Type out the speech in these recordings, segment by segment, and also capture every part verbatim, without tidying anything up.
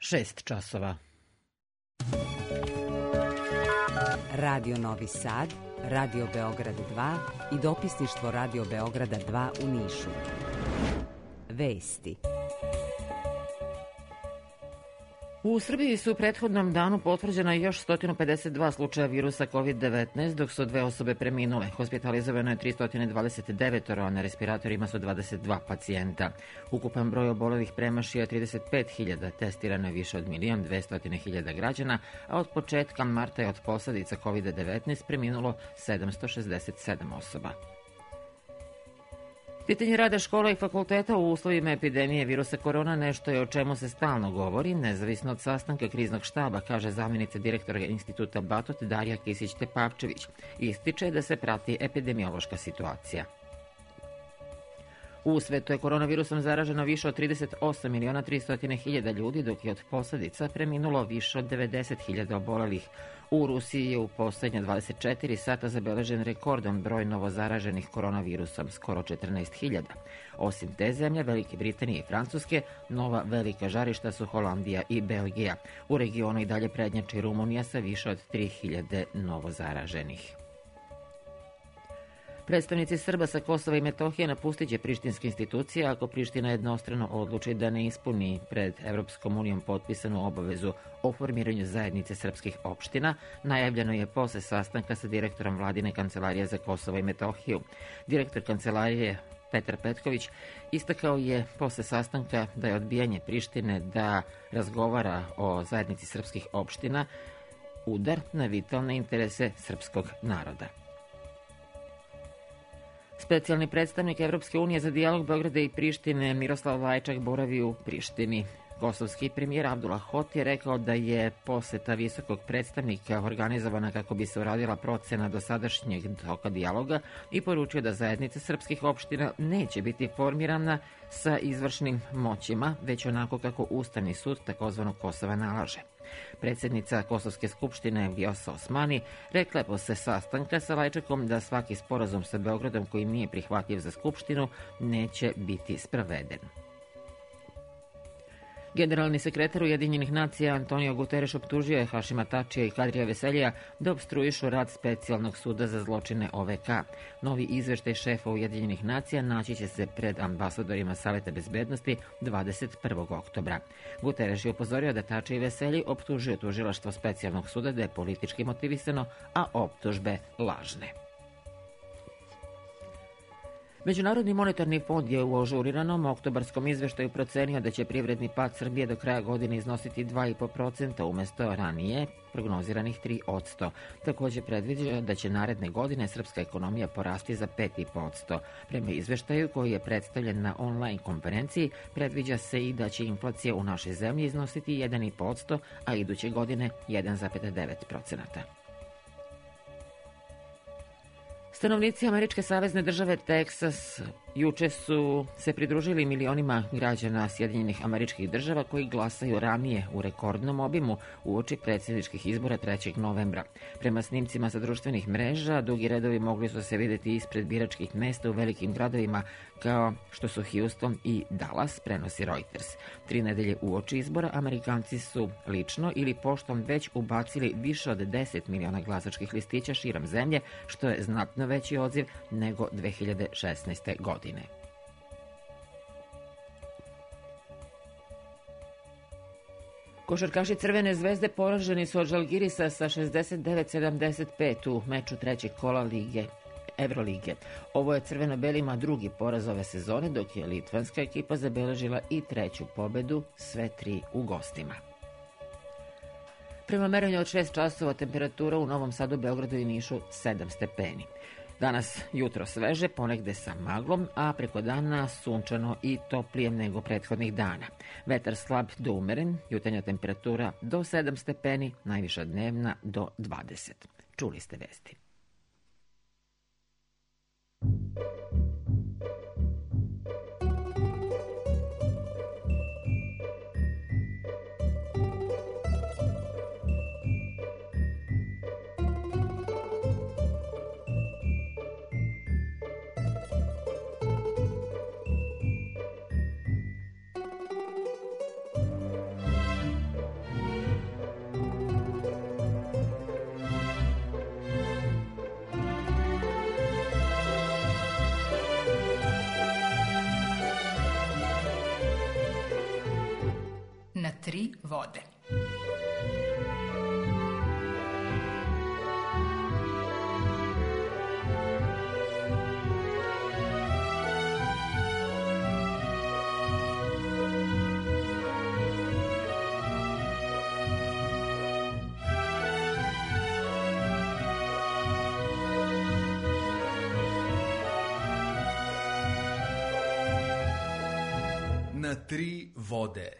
šest časova. Radio Novi Sad, Radio Beograd dva i dopisništvo Radio Beograda dva u Nišu. Vesti. U Srbiji su u prethodnom danu potvrđena još sto pedeset dva slučaja virusa kovid devetnaest, dok su dve osobe preminule. Hospitalizovano je tristo dvadeset devet, a na respiratorima su dvadeset dva pacijenta. Ukupan broj obolelih premašio je trideset pet hiljada, testirano je više od milion dvesta hiljada građana, a od početka marta je od posledica kovid devetnaest preminulo sedamsto šezdeset sedam osoba. Pitanje rada škola i fakulteta u uslovima epidemije virusa korona nešto je o čemu se stalno govori, nezavisno od sastanka kriznog štaba, kaže zamjenica direktora Instituta Batut Darija Kisić-Tepavčević. Ističe da se prati epidemiološka situacija. U svetu je koronavirusom zaraženo više od trideset osam miliona tristo hiljada ljudi, dok je od posledica preminulo više od devedeset hiljada obolelih. U Rusiji je u poslednja dvadeset četiri sata zabeležen rekordan broj novozaraženih koronavirusom, skoro četrnaest hiljada. Osim te zemlje, Velike Britanije i Francuske, nova velika žarišta su Holandija i Belgija. U regionu i dalje prednjači Rumunija sa više od tri hiljade novozaraženih. Predstavnici Srba sa Kosova i Metohije napustit će prištinske institucije ako Priština jednostrano odluči da ne ispuni pred Evropskom unijom potpisanu obavezu o formiranju zajednice srpskih opština. Najavljeno je posle sastanka sa direktorom Vladine kancelarije za Kosovo i Metohiju. Direktor kancelarije Petar Petković istakao je posle sastanka da je odbijanje Prištine da razgovara o zajednici srpskih opština udar na vitalne interese srpskog naroda. Specijalni predstavnik Evropske unije za dijalog Beograda i Prištine Miroslav Lajčak boravi u Prištini. Kosovski premijer Abdullah Hot je rekao da je poseta visokog predstavnika organizovana kako bi se uradila procena dosadašnjeg toka dijaloga i poručio da zajednica srpskih opština neće biti formirana sa izvršnim moćima, već onako kako Ustavni sud takozvanog Kosova nalaže. Predsjednica Kosovske skupštine Vjosa Osmani rekla je posle sastanka sa Lajčakom da svaki sporazum sa Beogradom koji nije prihvatljiv za skupštinu neće biti sproveden. Generalni sekretar Ujedinjenih nacija Antonio Guterres optužio je Hašima Tačija i Kadrija Veseljija da opstruišu rad specijalnog suda za zločine O V K. Novi izveštaj šefa Ujedinjenih nacija naći će se pred ambasadorima Saveta bezbednosti dvadeset prvog oktobra. Guterres je upozorio da Tači i Veselji optužuju tužilaštvo specijalnog suda da je politički motivisano, a optužbe lažne. Međunarodni monetarni fond je u ažuriranom oktobarskom izveštaju procenio da će privredni pad Srbije do kraja godine iznositi dva i po procenta umesto ranije prognoziranih tri posto. Takođe predviđa da će naredne godine srpska ekonomija porasti za pet i po posto. Prema izveštaju koji je predstavljen na online konferenciji, predviđa se i da će inflacija u našoj zemlji iznositi jedan i po posto, a iduće godine jedan zarez devet procenta. Stanovnici američke savezne države Teksas juče su se pridružili milionima građana Sjedinjenih Američkih Država koji glasaju ranije u rekordnom obimu uoči predsjedničkih izbora trećeg novembra. Prema snimcima sa društvenih mreža, dugi redovi mogli su se vidjeti ispred biračkih mesta u velikim gradovima kao što su Houston i Dallas, prenosi Reuters. Tri nedelje uoči izbora Amerikanci su lično ili poštom već ubacili više od deset miliona glasačkih listića širom zemlje, što je znatno veći odziv nego dve hiljade šesnaeste. godine. Košarkaši Crvene zvezde poraženi su od Žalgirisa sa šezdeset devet sedamdeset pet u meču trećeg kola lige Evrolige. Ovo je crveno-belima drugi poraz ove sezone, dok je litvanska ekipa zabeležila i treću pobedu, sve tri u gostima. Prema merenju od šest časova temperatura u Novom Sadu, Beogradu i Nišu sedam stepeni. Danas jutro sveže, ponegde sa maglom, a preko dana sunčano i toplijem nego prethodnih dana. Vetar slab do umeren, jutarnja temperatura do sedam stepeni, najviša dnevna do dvadeset. Čuli ste vesti. tri vode. Na tri vode.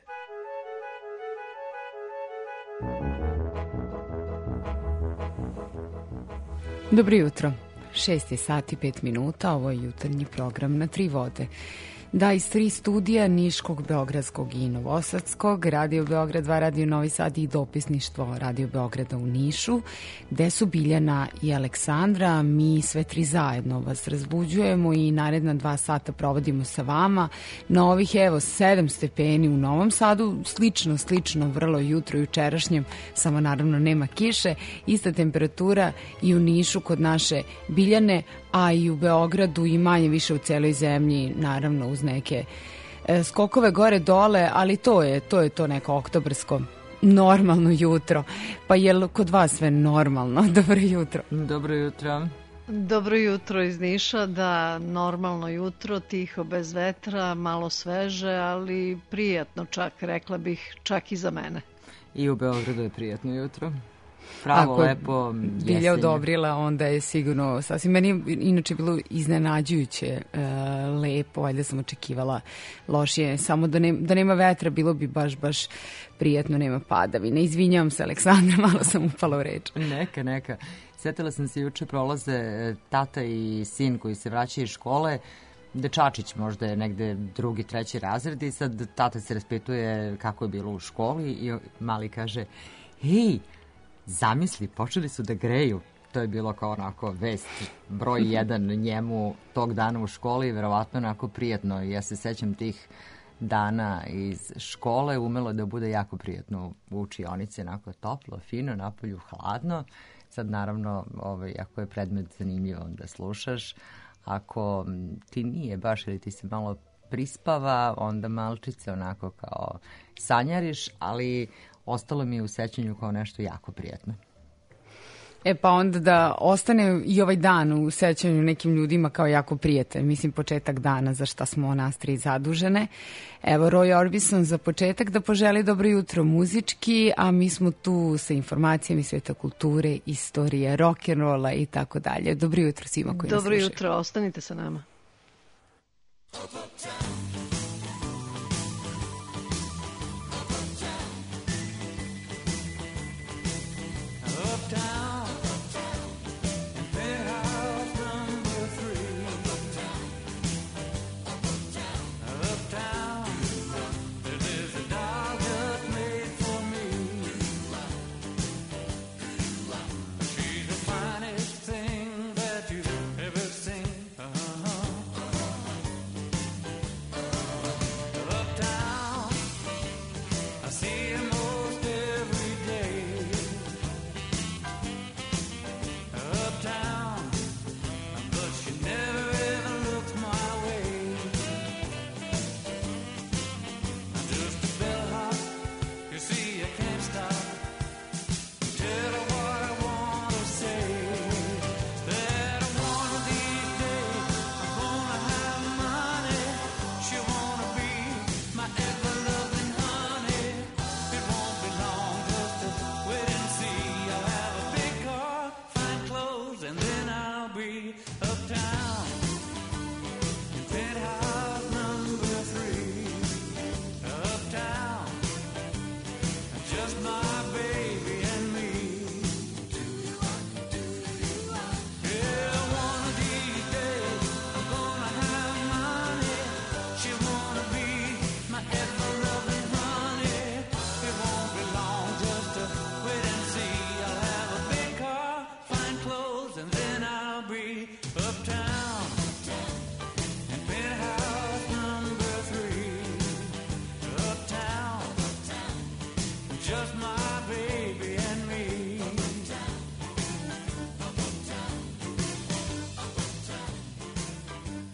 Dobro jutro. Šest je sati pet minuta, ovo je jutarnji program Na tri vode. Da, iz tri studija Niškog, Beogradskog i Novosadskog, Radio Beograd dva, Radio Novi Sad i dopisništvo Radio Beograda u Nišu, gde su Biljana i Aleksandra. Mi sve tri zajedno vas razbuđujemo i naredna dva sata provodimo sa vama na ovih, evo, sedam stepeni u Novom Sadu, slično, slično vrlo jutro jučerašnjem, samo naravno nema kiše, ista temperatura i u Nišu kod naše Biljane, a i u Beogradu i manje više u celoj zemlji, naravno uz neke e, skokove gore dole, ali to je to je to neko oktobarsko normalno jutro. Pa je li kod vas sve normalno? Dobro jutro. Dobro jutro. Dobro jutro iz Niša, da, normalno jutro, tiho, bez vetra, malo sveže, ali prijatno čak, rekla bih, čak i za mene. I u Beogradu je prijatno jutro. Pravo, ako lepo, Bilja jesenje. odobrila, onda je sigurno sasvim. Meni je inače bilo iznenađujuće e, lepo, valjda sam očekivala lošije, samo da, ne, da nema vetra, bilo bi baš, baš prijatno, nema padavine. Izvinjavam se, Aleksandra, malo sam upala u reč. Neka, neka. Sjetila sam se, juče prolaze tata i sin koji se vraćaju iz škole, dečačić možda je negde drugi, treći razred i sad tata se raspituje kako je bilo u školi i mali kaže, hej, zamisli, počeli su da greju. To je bilo kao onako vest broj jedan njemu tog dana u školi, verovatno onako prijatno. Ja se sećam tih dana iz škole, umelo da bude jako prijatno u učionici, onako toplo, fino, napolju hladno. Sad naravno, ovaj, ako je predmet zanimljivo da slušaš, ako ti nije baš ili ti se malo prispava, onda malčice onako kao sanjariš, ali ostalo mi je u sećanju kao nešto jako prijatno. E pa onda da ostane i ovaj dan u sećanju nekim ljudima kao jako prijatelj. Mislim, početak dana za šta smo nas tri zadužene. Evo, Roy Orbison za početak da poželi dobro jutro muzički, a mi smo tu sa informacijama iz sveta kulture, istorije, rock'n'rolla i tako dalje. Dobro jutro svima koji nas slušaju. Dobro jutro, ostanite sa nama.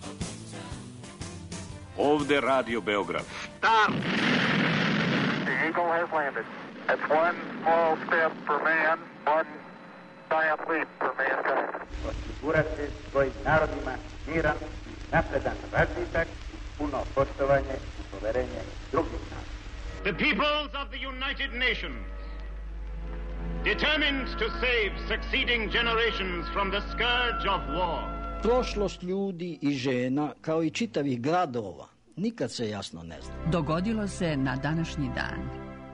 Ovde Radio Beograd. Start! Pet, Eagle has landed. That's one small step for man, one giant leap for mankind. Osigurati svojim narodima miran, napredan razvitak, puno poštovanje i poverenje drugih naroda. The peoples of the United Nations, determined to save succeeding generations from the scourge of war. Prošlost ljudi i žena, kao i čitavih gradova, nikad se jasno ne zna. Dogodilo se na današnji dan.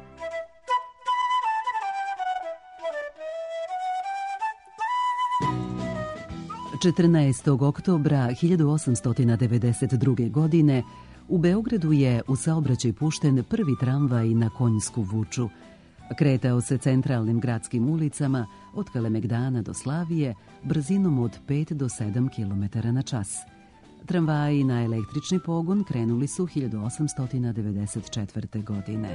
četrnaestog oktobra hiljadu osamsto devedeset druge. godine u Beogradu je u saobraćaj pušten prvi tramvaj na konjsku vuču. Kretao se centralnim gradskim ulicama od Kalemegdana do Slavije brzinom od pet do sedam kilometara na čas. Tramvaji na električni pogon krenuli su hiljadu osamsto devedeset četvrte. godine.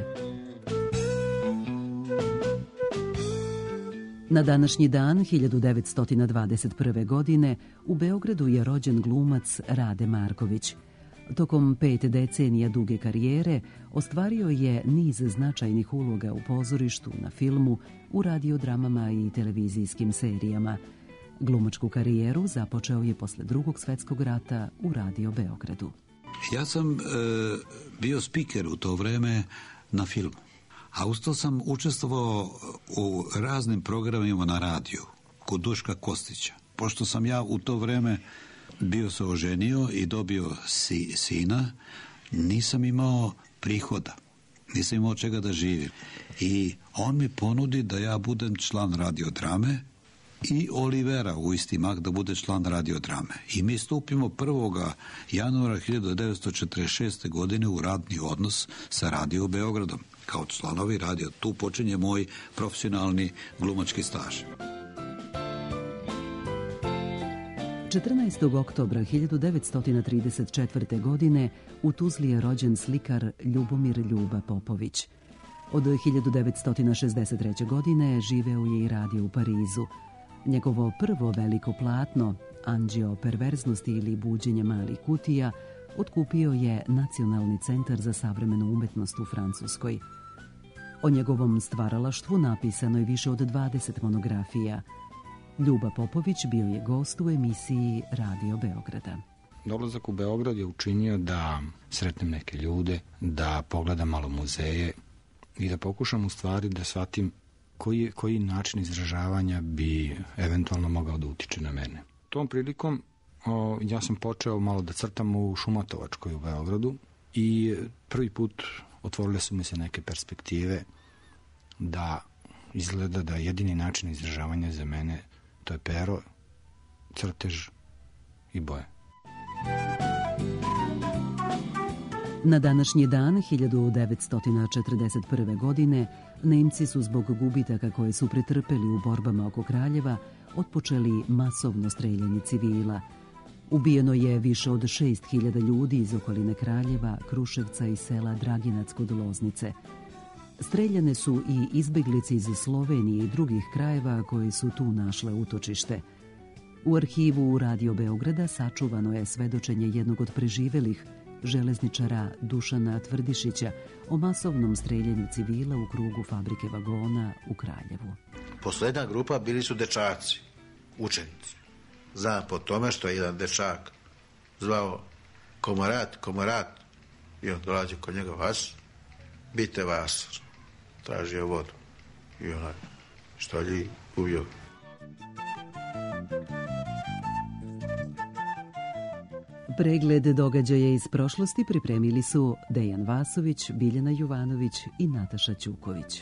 Na današnji dan hiljadu devetsto dvadeset prve. godine u Beogradu je rođen glumac Rade Marković. Tokom pet decenija duge karijere ostvario je niz značajnih uloga u pozorištu, na filmu, u radiodramama i televizijskim serijama. Glumačku karijeru započeo je posle Drugog svjetskog rata u Radio Beogradu. Ja sam e, bio spiker u to vreme na filmu, a uz to sam učestvovao u raznim programima na radiju kod Duška Kostića. Pošto sam ja u to vreme bio se oženio i dobio si, sina, nisam imao prihoda, nisam imao čega da živim. I on mi ponudi da ja budem član radiodrame i Olivera u isti mak da bude član radiodrame. I mi stupimo prvog januara hiljadu devetsto četrdeset šeste. godine u radni odnos sa Radio Beogradom. Kao članovi radio, tu počinje moj profesionalni glumački staž. četrnaestog oktobra hiljadu devetsto trideset četvrte. godine u Tuzli je rođen slikar Ljubomir Ljuba Popović. Od hiljadu devetsto šezdeset treće. godine živeo je i radio u Parizu. Njegovo prvo veliko platno, Anđeo perverznosti ili buđenje malih kutija, otkupio je Nacionalni centar za savremenu umetnost u Francuskoj. O njegovom stvaralaštvu napisano je više od dvadeset monografija. Ljuba Popović bio je gost u emisiji Radio Beograda. Dolazak u Beograd je učinio da sretnem neke ljude, da pogledam malo muzeje i da pokušam u stvari da shvatim koji, koji način izražavanja bi eventualno mogao da utiče na mene. Tom prilikom o, ja sam počeo malo da crtam u Šumatovačkoj u Beogradu i prvi put otvorile su mi se neke perspektive da izgleda da jedini način izražavanja za mene to je pero, crtež i boje. Na današnji dan hiljadu devetsto četrdeset prve. godine Nemci su zbog gubitaka koje su pretrpeli u borbama oko Kraljeva otpočeli masovno streljanje civila. Ubijeno je više od šest hiljada ljudi iz okoline Kraljeva, Kruševca i sela Draginac kod Loznice. Streljane su i izbeglice iz Slovenije i drugih krajeva koji su tu našle utočište. U arhivu Radio Beograda sačuvano je svedočenje jednog od preživelih, železničara Dušana Tvrdišića, o masovnom streljanju civila u krugu fabrike vagona u Kraljevu. Poslednja grupa bili su dečaci, učenici. Znam po tome što je jedan dečak zvao komorat, komorat, i on dolazi kod njega, vas, bite vas, tražio vodu. I onaj, što li ubio. Pregled događaja iz prošlosti pripremili su Dejan Vasović, Biljana Jovanović i Nataša Ćuković.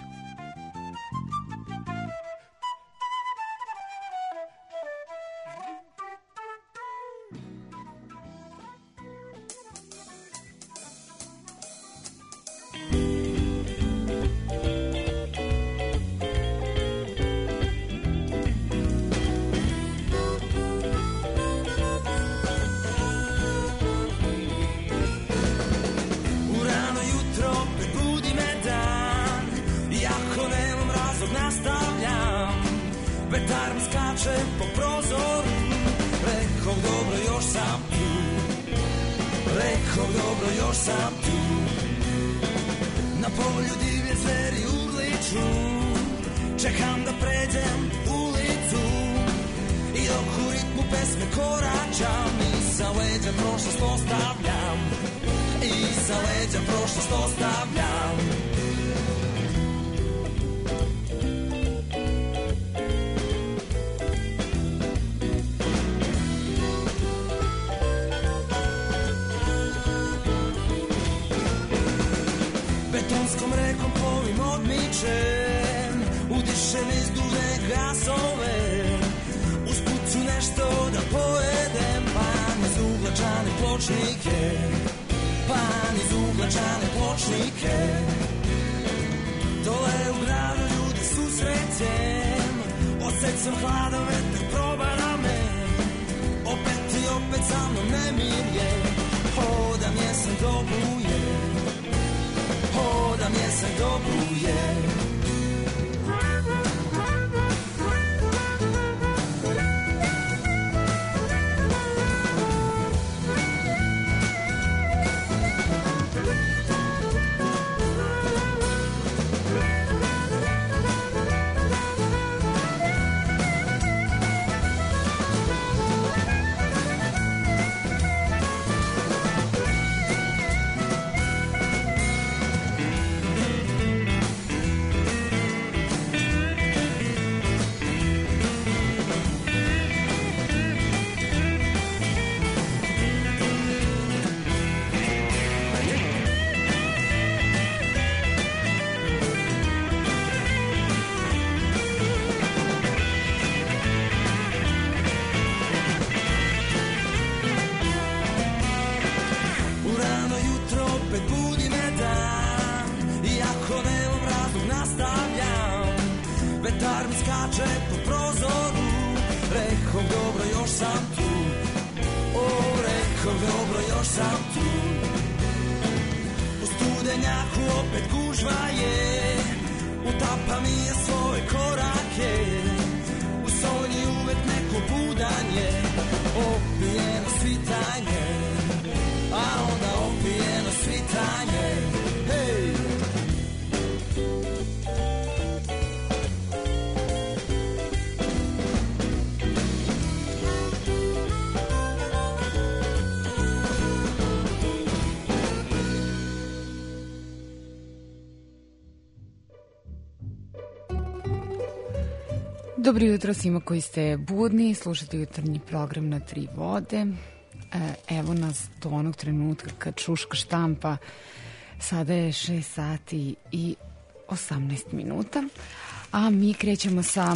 Na polju divlje zveri urliču, čekam da pređem ulicu i dok u ritmu pesme koračam iza leđa prošlost ostavljam, iza leđa prošlost ostavljam. Betonskom rekom plovim odmičem, udišem izdužne gasove, usput ću nešto da pojedem, pan iz uglačane pločnike, pan iz uglačane pločnike. Dole u gradu ljude susrećem, osjećam hladan vetar probara me, opet i opet sa mnom nemir je, hodam jesen dobruje, hodam jesen dobruje. Dobro jutro svima koji ste budni, slušate jutarnji program na Tri vode. Evo nas do onog trenutka kad šuška štampa. Sada je šest sati i osamnaest minuta, a mi krećemo sa,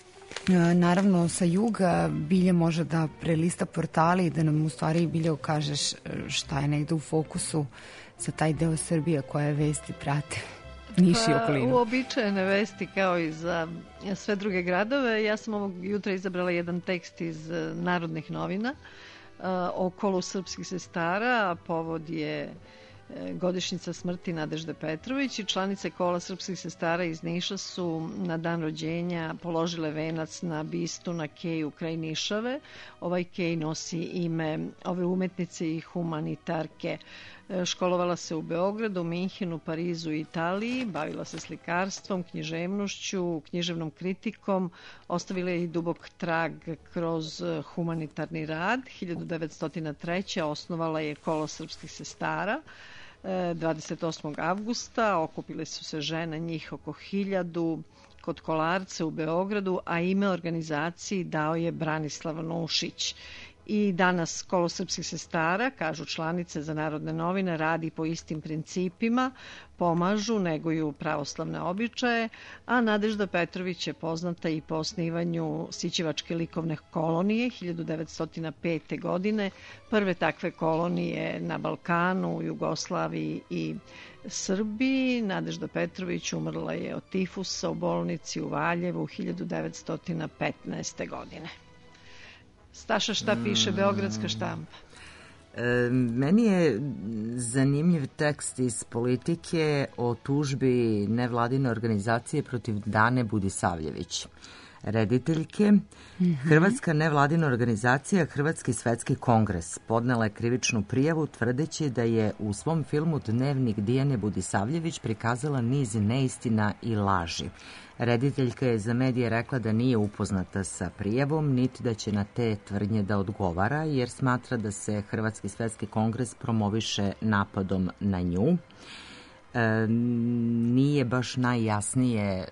naravno sa juga. Bilje može da prelista portali i da nam u stvari, Bilje, kažeš šta je negde u fokusu za taj deo Srbije koje vesti prate. Niš i okolinu. Uobičajene vesti kao i za sve druge gradove. Ja sam ovog jutra izabrala jedan tekst iz Narodnih novina o kolu srpskih sestara. Povod je godišnjica smrti Nadežde Petrović i članice kola srpskih sestara iz Niša su na dan rođenja položile venac na bistu na keju kraj Nišave. Ovaj kej nosi ime ove umetnice i humanitarke. Školovala se u Beogradu, Minhenu, Parizu i Italiji, bavila se slikarstvom, književnošću, književnom kritikom, ostavila je i dubok trag kroz humanitarni rad. hiljadu devetsto treće. osnovala je kolo srpskih sestara. dvadeset osmog avgusta okupile su se žene, njih oko hiljadu, kod Kolarce u Beogradu, a ime organizaciji dao je Branislav Nušić. I danas kolo srpskih sestara, kažu članice za Narodne novine, radi po istim principima, pomažu, neguju pravoslavne običaje, a Nadežda Petrović je poznata i po osnivanju Sićevačke likovne kolonije hiljadu devetsto pete. godine, prve takve kolonije na Balkanu, Jugoslaviji i Srbiji. Nadežda Petrović umrla je od tifusa u bolnici u Valjevu hiljadu devetsto petnaeste. godine. Staša, šta piše Beogradska štampa? E, meni je zanimljiv tekst iz Politike o tužbi nevladine organizacije protiv Dane Budisavljević. rediteljke. Mm-hmm. Hrvatska nevladina organizacija Hrvatski svetski kongres podnela je krivičnu prijavu tvrdeći da je u svom filmu Dnevnik Dijane Budisavljević prikazala niz neistina i laži. Rediteljka je za medije rekla da nije upoznata sa prijavom, niti da će na te tvrdnje da odgovara, jer smatra da se Hrvatski svetski kongres promoviše napadom na nju. E, nije baš najjasnije e,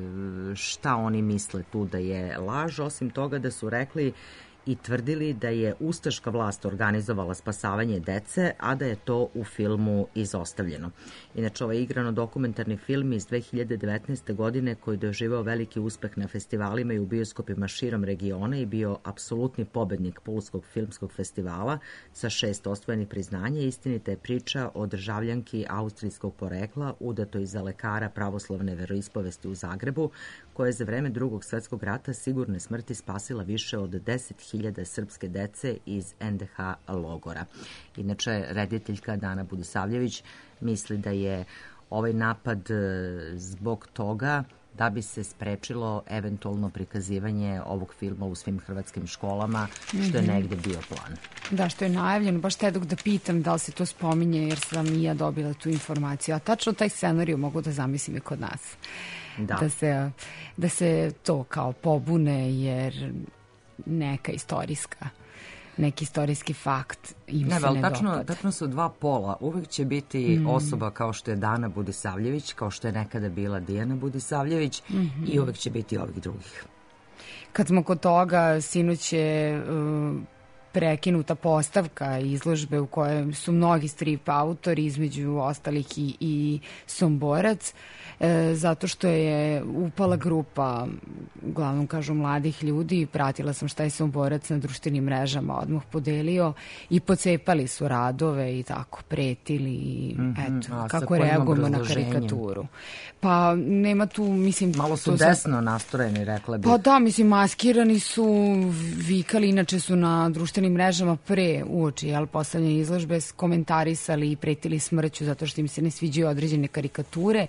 šta oni misle tu da je laž, osim toga da su rekli i tvrdili da je ustaška vlast organizovala spasavanje dece, a da je to u filmu izostavljeno. Inače, ovaj igrano-dokumentarni film iz dve hiljade devetnaeste. godine koji je doživao veliki uspeh na festivalima i u bioskopima širom regiona i bio apsolutni pobednik Pulskog filmskog festivala sa šest osvojenih priznanja, istinita je priča o državljanki austrijskog porekla udatoj za lekara pravoslavne veroispovesti u Zagrebu, koja je za vreme Drugog svetskog rata sigurne smrti spasila više od deset hiljada srpske dece iz en de ha logora. Inače, rediteljka Dana Budisavljević misli da je ovaj napad zbog toga da bi se sprečilo eventualno prikazivanje ovog filma u svim hrvatskim školama, što je negde bio plan. Da, što je najavljeno. Baš te dok da pitam da li se to spominje, jer sam i ja dobila tu informaciju. A tačno taj scenariju mogu da zamislim i kod nas. Da. Da se, da se to kao pobune, jer neka istorijska neki istorijski fakt im ne, se ne tačno, dopada. Tačno su dva pola. Uvijek će biti mm. osoba kao što je Dana Budisavljević, kao što je nekada bila Dijana Budisavljević mm-hmm. i uvijek će biti ovih drugih. Kad smo kod toga, sinoć je uh, prekinuta postavka izložbe u kojoj su mnogi strip autori, između ostalih i, i Somborac, e, zato što je upala grupa, uglavnom kažu mladih ljudi, pratila sam šta je Somborac na društvenim mrežama odmah podelio i pocepali su radove i tako pretili i mm-hmm. eto, A, kako reagujemo na karikaturu. Pa nema tu, mislim... Malo su desno sam... nastrojeni, rekla bih. Pa da, mislim, maskirani su, vikali, inače su na društvenim mrežama pre uoči, jel, postavljanje izložbe, komentarisali i pretili smrću zato što im se ne sviđaju određene karikature.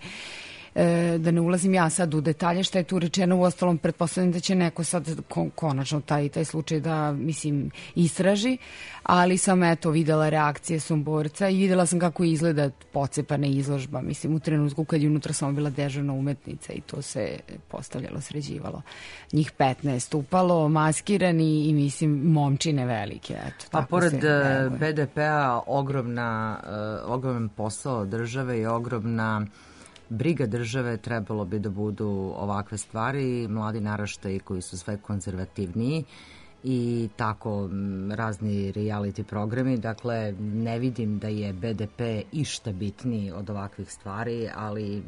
E, da ne ulazim ja sad u detalje šta je tu rečeno, u ostalom pretpostavljam da će neko sad kon, konačno taj, taj slučaj da, mislim, istraži, ali sam eto videla reakcije Somborca i videla sam kako izgleda pocepana izložba, mislim, u trenutku kad je unutra samo bila dežurna umetnica i to se postavljalo, sređivalo. Njih petnaest upalo, maskirani i, mislim, momčine velike. Eto, pa pored be de pe-a ogromna, uh, ogroman posao države i ogromna briga države trebalo bi da budu ovakve stvari, mladi naraštaji koji su sve konzervativniji i tako razni reality programi. Dakle, ne vidim da je be de pe išta bitniji od ovakvih stvari, ali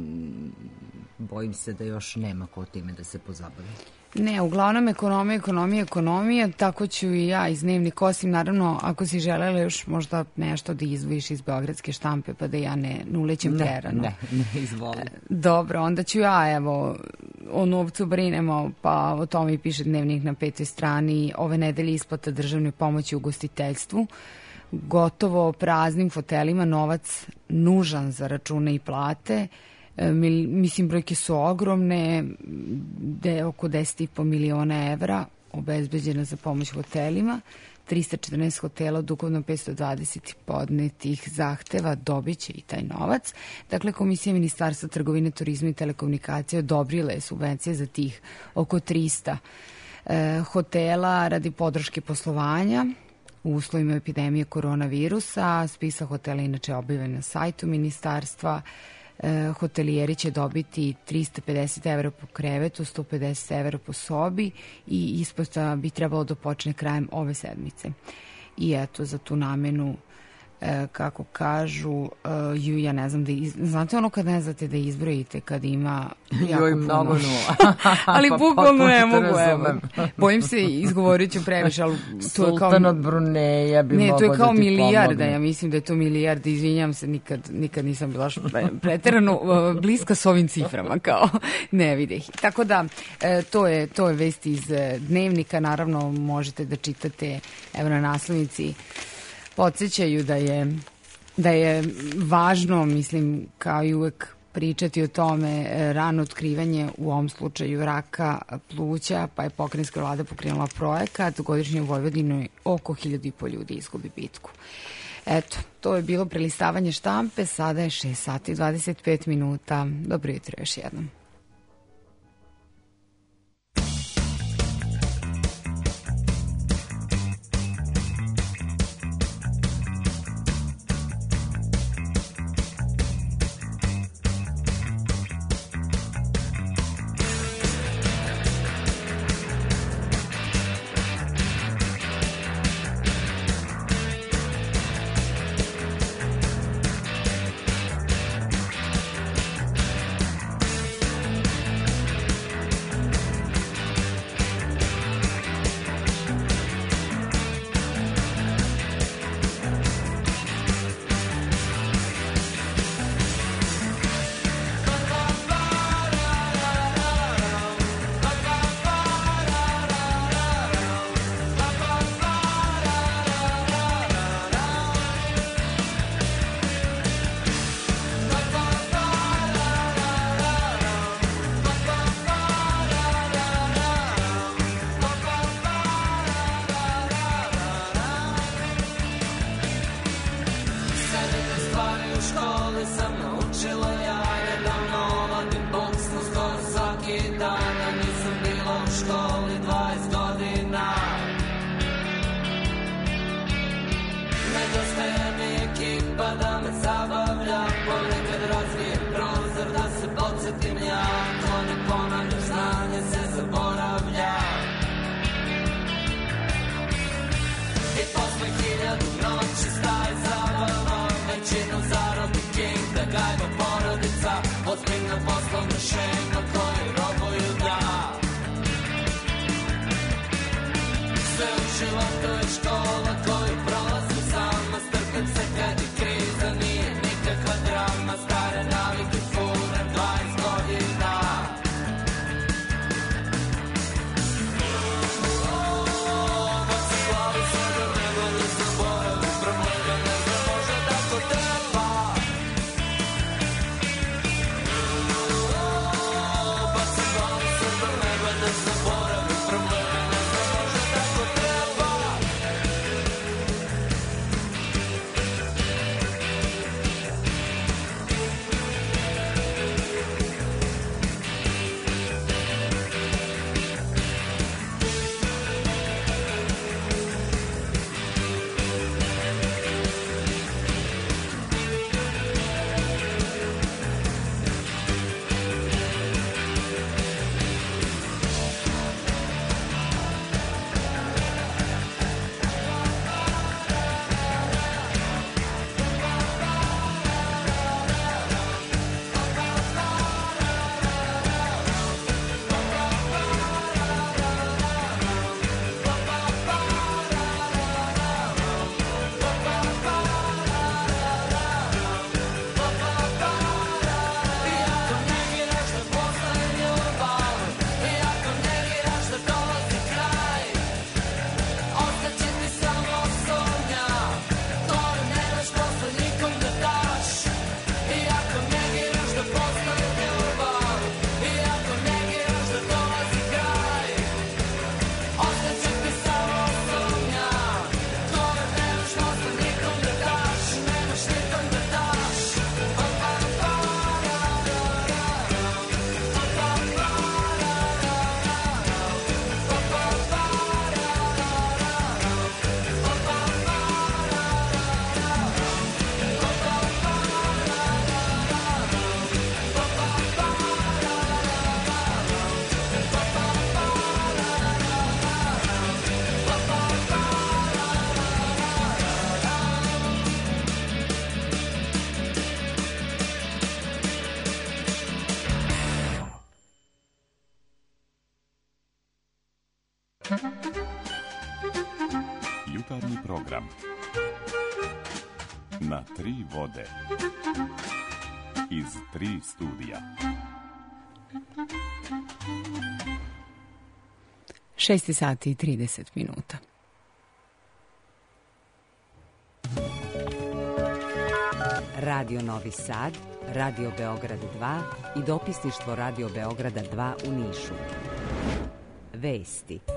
bojim se da još nema ko time da se pozabavi. Ne, uglavnom ekonomija, ekonomija, ekonomija, tako ću i ja iz Dnevnika, osim naravno ako si želela još možda nešto da izdvojiš iz beogradske štampe pa da ja ne, ne ulećem terano. Ne, ne, ne, izvoli. Dobro, onda ću ja, evo, o novcu brinemo, pa o tome i piše Dnevnik na petoj strani, ove nedelje isplata državne pomoći u ugostiteljstvu, gotovo praznim fotelima, novac nužan za račune i plate. Mislim, brojke su ogromne, da je oko deset i po miliona evra obezbeđena za pomoć hotelima, trista četrnaest hotela od ukupno petsto dvadeset podnetih zahteva dobit će i taj novac. Dakle, Komisija Ministarstva trgovine, turizma i telekomunikacije odobrila je subvencije za tih oko trista e, hotela radi podrške poslovanja u uslovima epidemije koronavirusa. Spisak hotela inače objavljen na sajtu ministarstva. E, hotelijeri će dobiti trista pedeset evra po krevetu, sto pedeset evra po sobi i isplata bi trebalo da počne krajem ove sedmice. I eto, za tu namenu, e, kako kažu, e, ju, ja ne znam da iz... znate ono kad ne znate da izbrojite, kad ima jako Joj, puno mnogo nula. ali pa, bukvalno ne mogu, evo. Razumem. Bojim se, izgovorit ću previše, ali to je kao... Sultan od Bruneja bi ne, mogao to je kao da ti milijarda, pomogne. ja mislim da je to milijarda, izvinjam se, nikad, nikad nisam bila preterano uh, bliska s ovim ciframa, kao ne videh. Tako da, e, to je, to je vest iz e, Dnevnika, naravno možete da čitate, evo na naslovnici, podsjećaju da je, da je važno, mislim, kao i uvek pričati o tome, rano otkrivanje u ovom slučaju raka pluća, pa je pokrajinska vlada pokrenula projekat, godišnje u Vojvodini oko hiljadu i po ljudi izgubi bitku. Eto, to je bilo prelistavanje štampe, sada je šest sati i dvadeset pet minuta. Dobro jutro još jednom. Jutarnji program na tri vode iz tri studija. Šest sati i trideset minuta. Radio Novi Sad, Radio Beograd dva i dopisništvo Radio Beograda dva u Nišu. Vesti.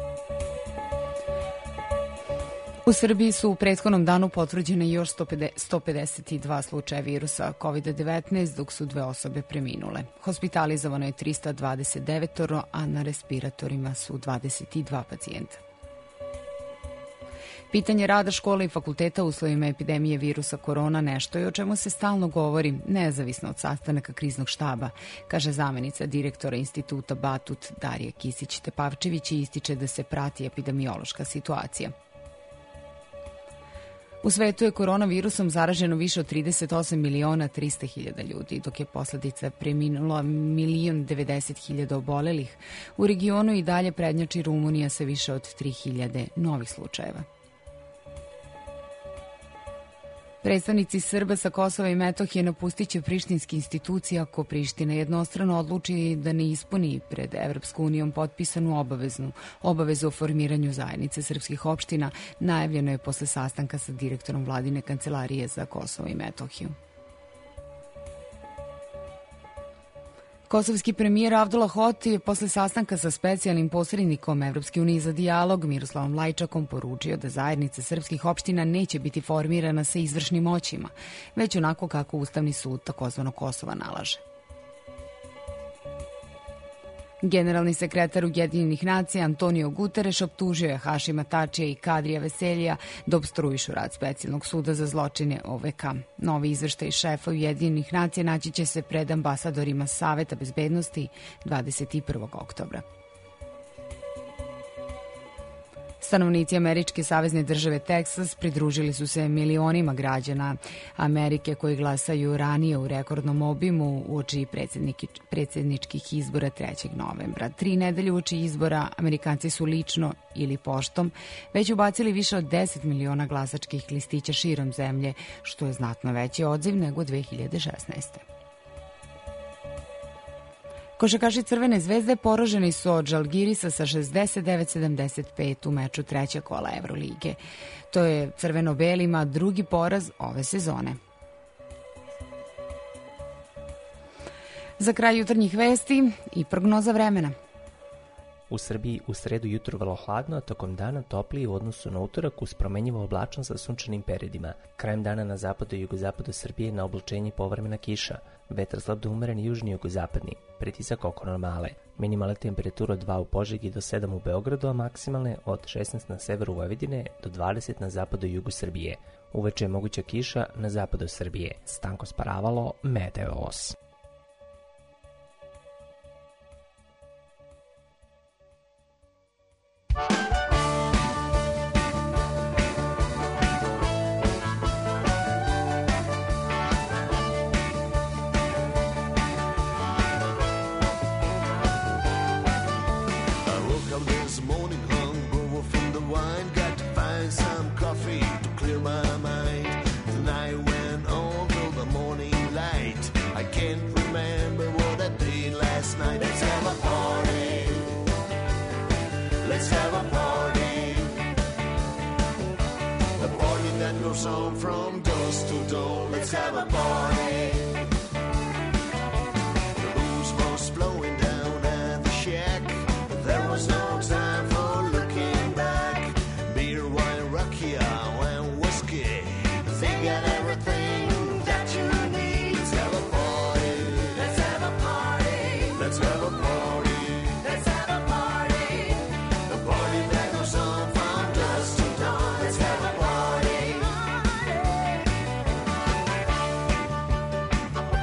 U Srbiji su u prethodnom danu potvrđene još sto pedeset dva slučaja virusa kovid devetnaest, dok su dve osobe preminule. Hospitalizovano je trista dvadeset devet, a na respiratorima su dvadeset dva pacijenta. Pitanje rada škola i fakulteta u uslovima epidemije virusa korona nešto je o čemu se stalno govori, nezavisno od sastanaka kriznog štaba, kaže zamenica direktora instituta Batut Darija Kisić-Tepavčević i ističe da se prati epidemiološka situacija. U svetu je koronavirusom zaraženo više od trideset osam miliona trista hiljada ljudi, dok je posledica preminulo milion devedeset hiljada obolelih. U regionu i dalje prednjači Rumunija sa više od tri hiljade novih slučajeva. Predstavnici Srba sa Kosova i Metohije napustit će prištinske institucije ako Priština jednostrano odluči da ne ispuni pred Evropskom unijom potpisanu obaveznu obavezu o formiranju zajednice srpskih opština, najavljeno je posle sastanka sa direktorom vladine kancelarije za Kosovo i Metohiju. Kosovski premijer Avdullah Hoti je posle sastanka sa specijalnim posrednikom Evropske unije za dijalog Miroslavom Lajčakom poručio da zajednica srpskih opština neće biti formirana sa izvršnim moćima, već onako kako Ustavni sud takozvano Kosova nalaže. Generalni sekretar Ujedinjenih nacija Antonio Guterres optužio je Hašima Tačija i Kadrija Veseljija da opstruišu rad specijalnog suda za zločine O V K. Novi izveštaj šefa Ujedinjenih nacija naći će se pred ambasadorima Saveta bezbednosti dvadeset prvog oktobra. Stanovnici američke savezne države Teksas pridružili su se milionima građana Amerike koji glasaju ranije u rekordnom obimu uoči predsjedničkih izbora trećeg novembra. Tri nedelje uoči izbora Amerikanci su lično ili poštom već ubacili više od deset miliona glasačkih listića širom zemlje, što je znatno veći odziv nego dve hiljade šesnaeste. Košarkaši Crvene zvezde poraženi su od Žalgirisa sa šezdeset devet sedamdeset pet u meču trećeg kola Evrolige. To je crveno-belima drugi poraz ove sezone. Za kraj jutarnjih vesti i prognoza vremena. U Srbiji u sredu jutro vrlo hladno, a tokom dana topliji u odnosu na utorak uz promenjivo oblačno sa sunčanim periodima. Krajem dana na zapadu i jugozapadu Srbije na oblačenje povremena kiša. Vetar slab do umeren južni jugozapadni, pritisak oko normale. Minimalna temperatura od dva u Požegi do sedam u Beogradu, a maksimalne od šesnaest na severu Vojvodine do dvadeset na zapadu i jugu Srbije. Uveče je moguća kiša na zapadu Srbije. Stanko Sparavalo, Meteos. On from dusk to dawn, let's have a party. The booze was flowing down at the shack. There was no time for looking back. Beer, wine, rakia, and whiskey. They got everything that you need. Let's have a party. Let's have a party. Let's have a party. Let's have a party. The party that goes on from dusk to dawn. Let's have a party.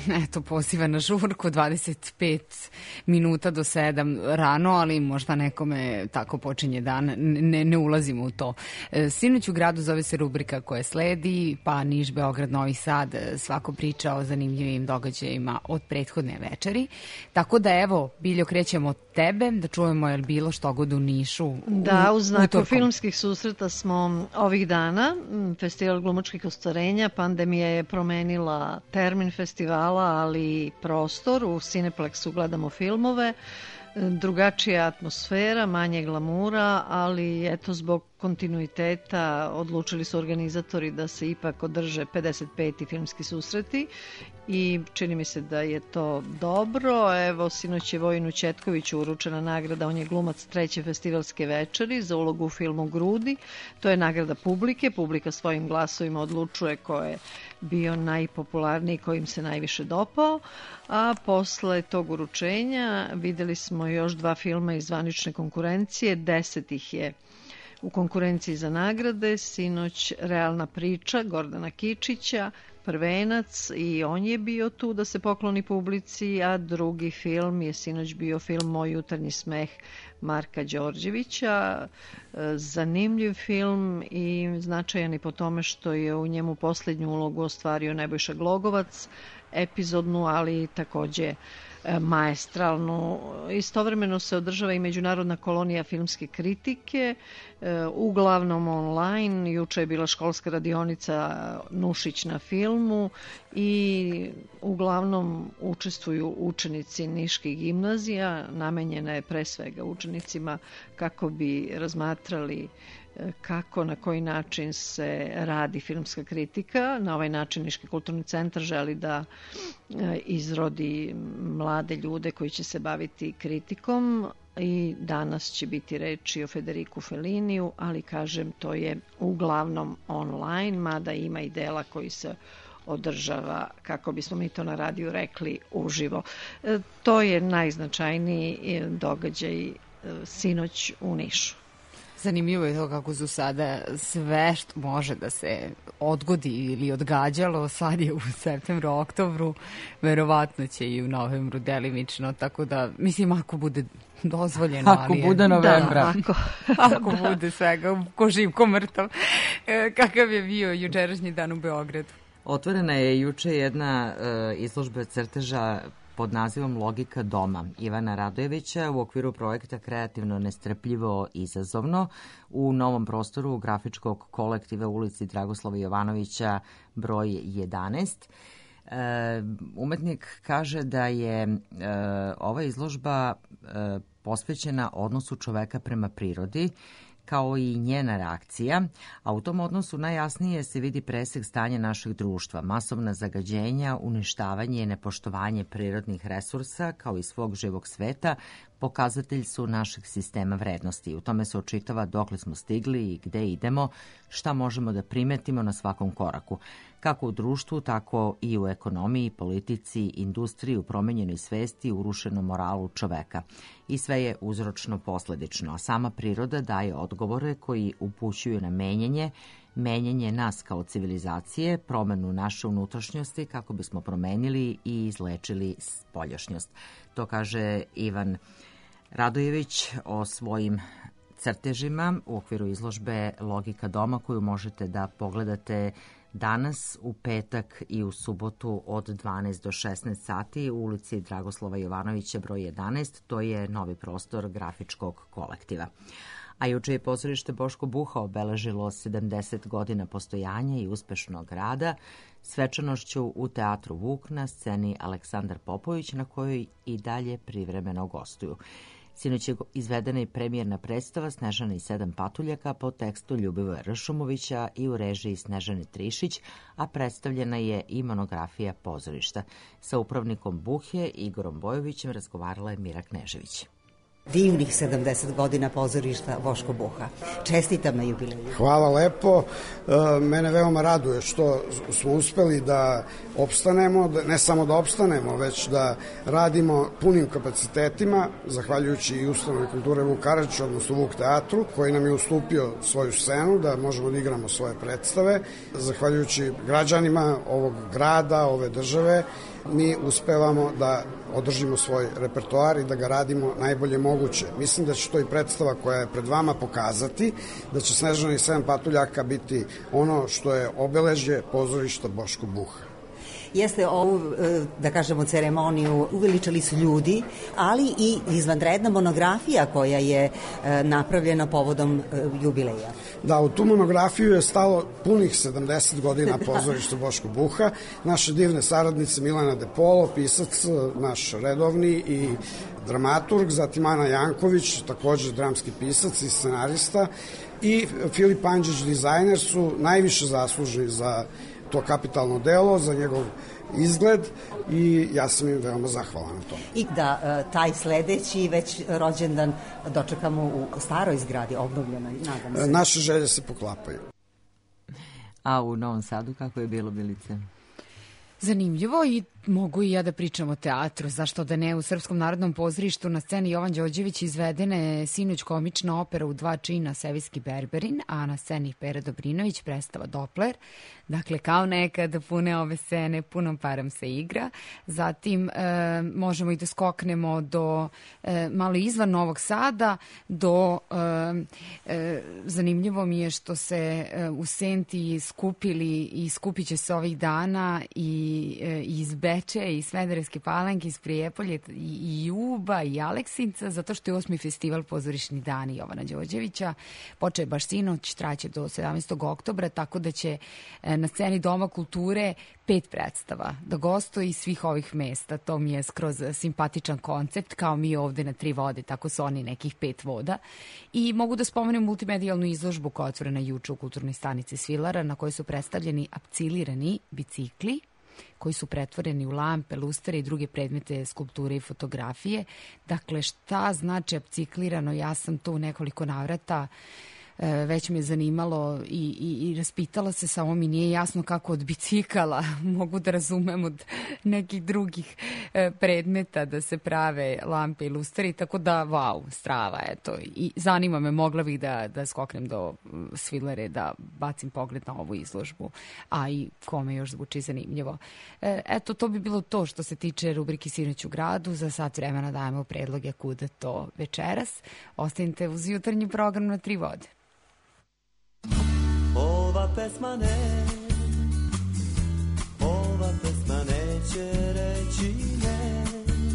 eto, poziva na žurku, dvadeset pet minuta do sedam rano, ali možda nekome tako počinje dan, ne, ne ulazimo u to. Sinoć u gradu zove se rubrika koja sledi, pa Niš, Beograd, Novi Sad, svako priča o zanimljivim događajima od prethodne večeri. Tako da evo, Biljo, krećemo od tebe, da čujemo je li bilo što god u Nišu. Da, u, u znaku filmskih susreta smo ovih dana, Festival glumačkih ostvarenja, pandemija je promenila termin festivala, ali i prostor. U Cineplexu gledamo filmove, drugačija atmosfera, manje glamura, ali eto, zbog kontinuiteta odlučili su organizatori da se ipak održe pedeset peti filmski susreti i čini mi se da je to dobro. Evo, sinoć je Vojinu Ćetkoviću uručena nagrada, on je glumac treće festivalske večeri za ulogu u filmu Grudi. To je nagrada publike, publika svojim glasovima odlučuje ko je bio najpopularniji, ko im se najviše dopao, a posle tog uručenja videli smo još dva filma iz zvanične konkurencije, deset ih je u konkurenciji za nagrade. Sinoć Realna priča Gordana Kičića, prvenac, i on je bio tu da se pokloni publici, a drugi film je sinoć bio film Moj jutarnji smeh Marka Đorđevića. Zanimljiv film i značajan i po tome što je u njemu posljednju ulogu ostvario Nebojša Glogovac, epizodnu, ali takođe maestralnu. Istovremeno se održava i Međunarodna kolonija filmske kritike, uglavnom online. Juče je bila školska radionica Nušić na filmu i uglavnom učestvuju učenici niških gimnazija. Namenjena je pre svega učenicima kako bi razmatrali kako, na koji način se radi filmska kritika. Na ovaj način Niški kulturni centar želi da izrodi mlade ljude koji će se baviti kritikom i danas će biti reči o Federiku Felliniju, ali kažem, to je uglavnom online, mada ima i dela koji se održava, kako bismo mi to na radiju rekli, uživo. To je najznačajniji događaj sinoć u Nišu. Zanimljivo je to kako su sada sve što može da se odgodi ili odgađalo, sad je u septembru, oktobru, verovatno će i u novembru delimično, tako da, mislim, ako bude dozvoljeno. Ako ali je, bude novembra. Da, ako, ako bude svega, ko živ, ko mrtav. Kakav je bio jučerašnji dan u Beogradu? Otvorena je juče jedna uh, izložba crteža pod nazivom Logika doma Ivana Radojevića u okviru projekta Kreativno nestrpljivo izazovno u novom prostoru grafičkog kolektiva u ulici Dragoslava Jovanovića broj jedanaest. E, umetnik kaže da je e, ova izložba e, posvećena odnosu čoveka prema prirodi, kao i njena reakcija, a u tom odnosu najjasnije se vidi presek stanja našeg društva, masovna zagađenja, uništavanje i nepoštovanje prirodnih resursa, kao i svog živog sveta, pokazatelj su našeg sistema vrednosti. U tome se očitava dokle smo stigli i gde idemo, šta možemo da primetimo na svakom koraku. Kako u društvu, tako i u ekonomiji, politici, industriji, u promenjenoj svesti, urušenom moralu čoveka. I sve je uzročno posledično, a sama priroda daje odgovore koji upućuju na menjanje, menjanje nas kao civilizacije, promenu naše unutrašnjosti kako bismo promenili i izlečili spoljašnjost. To kaže Ivan Radojević o svojim crtežima u okviru izložbe Logika doma, koju možete da pogledate danas, u petak i u subotu od dvanaest do šesnaest sati u ulici Dragoslava Jovanovića broj jedanaest. To je novi prostor grafičkog kolektiva. A juče je pozorište Boško Buha obeležilo sedamdeset godina postojanja i uspešnog rada svečanošću u Teatru Vuk na sceni Aleksandar Popović, na kojoj i dalje privremeno gostuju. Sinoć je izvedena i premijerna predstava Snežana i sedam patuljaka po tekstu Ljubivoja Ršumovića i u režiji Snežane Trišić, a predstavljena je i monografija pozorišta. Sa upravnikom Buhe Igorom Bojovićem razgovarala je Mira Knežević. Divnih sedamdeset godina pozorišta Boško Buha. Čestitam na jubileju. Hvala lepo. Mene veoma raduje što smo uspeli da opstanemo, ne samo da opstanemo, već da radimo punim kapacitetima, zahvaljujući i Ustanovi kulture Vuk Karadžić, odnosno Vuk teatru, koji nam je ustupio svoju scenu da možemo da igramo svoje predstave, zahvaljujući građanima ovog grada, ove države, mi uspevamo da održimo svoj repertoar i da ga radimo najbolje moguće. Mislim da će to i predstava koja je pred vama pokazati, da će Snežana i sedam patuljaka biti ono što je obeležje pozorišta Boško Buha. Jeste, ovu, da kažemo, ceremoniju uveličali su ljudi, ali i izvanredna monografija koja je napravljena povodom jubileja. Da, u tu monografiju je stalo punih sedamdeset godina pozorišta Boško Buha. Naše divne saradnice Milana De Polo, pisac naš redovni i dramaturg, zatim Ana Janković, također dramski pisac i scenarista, i Filip Andžić, dizajner, su najviše zaslužni za to kapitalno delo, za njegov izgled i ja sam im veoma zahvalan na to. I da taj sledeći već rođendan dočekamo u staroj zgradi, obnovljenoj, nadam se. Naše želje se poklapaju. A u Novom Sadu kako je bilo, Bilice? Zanimljivo, i mogu i ja da pričam o teatru, zašto da ne. U Srpskom narodnom pozorištu na sceni Jovan Đorđević izvedena je sinoć komična opera u dva čina Sevijski Berberin, a na sceni Pera Dobrinović predstava Doppler. Dakle, kao nekad, pune ove scene, punom parom se igra. Zatim e, možemo i da skoknemo do e, malo izvan Novog Sada, do e, e, zanimljivo mi je što se e, u Senti skupili i skupit će se ovih dana i e, iz Beče, iz Smederevske Palanke, iz Prijepolje, i, i Juba, i Aleksinca, zato što je osmi festival pozorišni dani Jovana Đorđevića. Počeo je baš sinoć, traće do sedamnaestog oktobra, tako da će e, na sceni Doma kulture pet predstava da gostuje iz svih ovih mesta. To mi je skroz simpatičan koncept, kao mi ovde na Tri vode, tako su oni nekih pet voda. I mogu da spomenem multimedijalnu izložbu koja je otvorena juče u kulturnoj stanici Svilara, na kojoj su predstavljeni apcilirani bicikli koji su pretvoreni u lampe, lustere i druge predmete skulpture i fotografije. Dakle, šta znači apciklirano? Ja sam tu u nekoliko navrata već me je zanimalo i, i, i raspitala se, samo mi nije jasno kako od bicikala mogu da razumem od nekih drugih predmeta da se prave lampe i lusteri, tako da, wow, strava, eto. I zanima me, mogla bih da, da skoknem do Svilare, da bacim pogled na ovu izložbu, a i kome još zvuči zanimljivo. Eto, to bi bilo to što se tiče rubrike Sinoć u gradu. Za sat vremena dajemo predloge kuda to večeras. Ostanite uz jutarnji program na Tri vode. Ova pesma ne, ova pesma neće reći ne.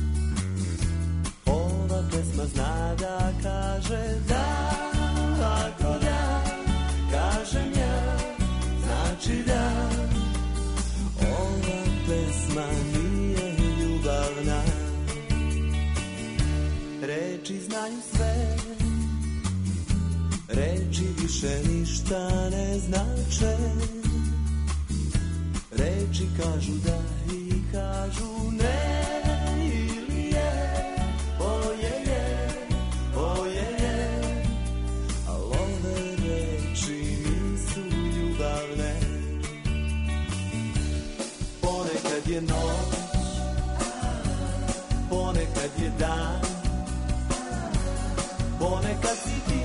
Ova pesma zna da kaže da, ako da, kažem ja, znači da. Ova pesma nije ljubavna, reči znaju sve, reči više ništa ne znače. Reči kažu da i kažu ne, ili je, oje je, oje je. Al ove reči nisu ljubavne. Ponekad je noć, ponekad je dan, ponekad si ti,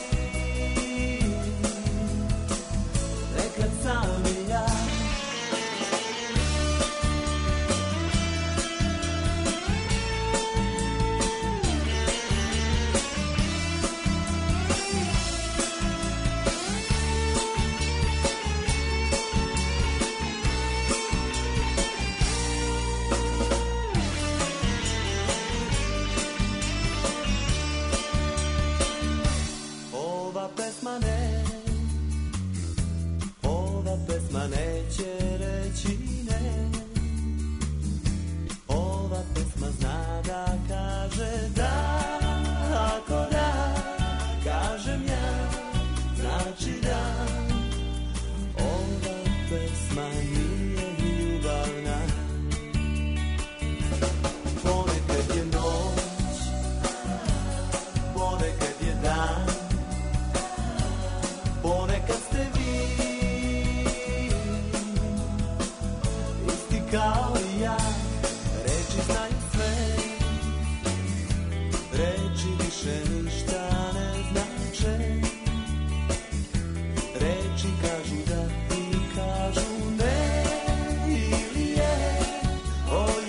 nekad sam i ja. Ova pesma ne, ova pesma neće reći ne. Ova pesma zna da kaže da, ako da, kažem ja, znači da. Ova pesma nije ljubavna. Ponekad je noć, ponekad je dan, ponekad ste vi isti kao i ja. Reči znaju sve, reči više ništa ne znače. Reči kažu da i kažu ne, ili je, o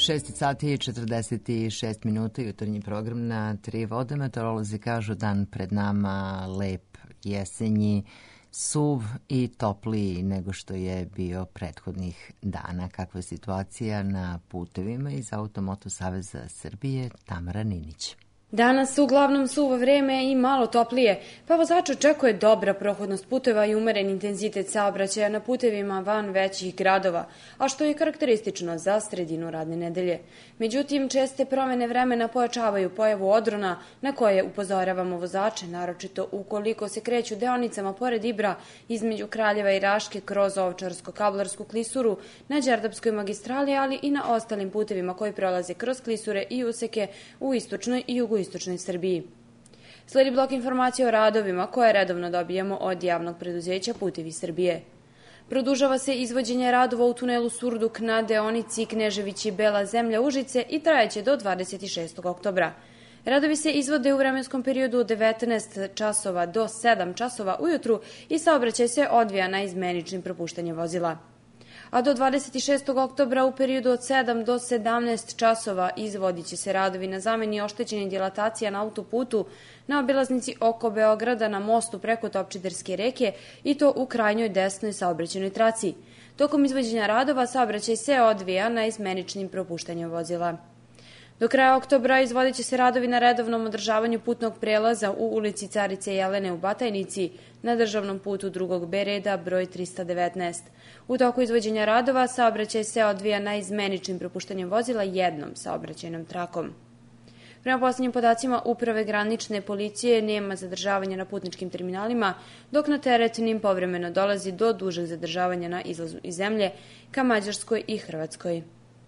šest sati i četrdeset šest minuta, jutarnji program na Tri vode. Meteorolozi kažu dan pred nama lep jesenji, suv i topliji nego što je bio prethodnih dana. Kakva je situacija na putevima? Iz Automoto Saveza Srbije, Tamara Ninić. Danas uglavnom suvo vreme i malo toplije, pa vozač očekuje dobra prohodnost puteva i umeren intenzitet saobraćaja na putevima van većih gradova, a što je karakteristično za sredinu radne nedelje. Međutim, česte promene vremena pojačavaju pojavu odrona na koje upozoravamo vozače, naročito ukoliko se kreću deonicama pored Ibra između Kraljeva i Raške kroz Ovčarsko-Kablarsku klisuru na Đerdapskoj magistrali, ali i na ostalim putevima koji prolaze kroz klisure i useke u istočnoj i jugoistočnoj istočnoj Srbiji. Sledi blok informacija o radovima koje redovno dobijamo od javnog preduzeća Putevi Srbije. Produžava se izvođenje radova u tunelu Surduk na deonici Kneževići Bela Zemlja Užice i trajeće do dvadeset šestog oktobra. Radovi se izvode u vremenskom periodu od devetnaest časova do sedam časova ujutru i saobraćaj se odvija na izmeničnim propuštanjem vozila. A do dvadeset šestog oktobra u periodu od sedam do sedamnaest časova izvodit će se radovi na zameni oštećenih dilatacija na autoputu na obilaznici oko Beograda na mostu preko Topčiderske reke i to u krajnjoj desnoj saobraćajnoj traci. Tokom izvođenja radova saobraćaj se odvija na izmeničnim propuštanjem vozila. Do kraja oktobra izvodit će se radovi na redovnom održavanju putnog prelaza u ulici Carice Jelene u Batajnici na državnom putu drugog B reda broj trista devetnaest. U toku izvođenja radova saobraćaj se odvija na izmeničnim propuštanjem vozila jednom saobraćajnom trakom. Prema poslednjim podacima Uprave granične policije nema zadržavanja na putničkim terminalima, dok na teretnim povremeno dolazi do dužeg zadržavanja na izlazu iz zemlje ka Mađarskoj i Hrvatskoj.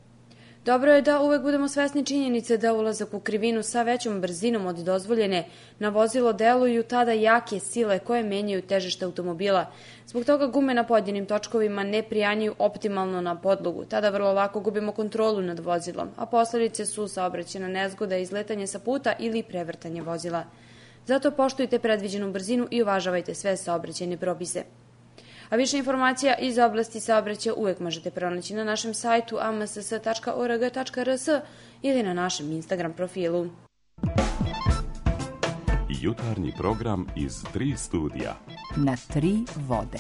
Dobro je da uvek budemo svesni činjenice da ulazak u krivinu sa većom brzinom od dozvoljene na vozilo deluju tada jake sile koje menjaju težište automobila. Zbog toga gume na pojedinim točkovima ne prijanjaju optimalno na podlogu. Tada vrlo lako gubimo kontrolu nad vozilom, a posledice su saobraćajna nezgoda, izletanje sa puta ili prevrtanje vozila. Zato poštujte predviđenu brzinu i uvažavajte sve saobraćajne propise. A više informacija iz oblasti saobraćaja uvek možete pronaći na našem sajtu a m s s tačka o r g tačka r s ili na našem Instagram profilu. Jutarnji program iz Tri studija. Na Tri vode.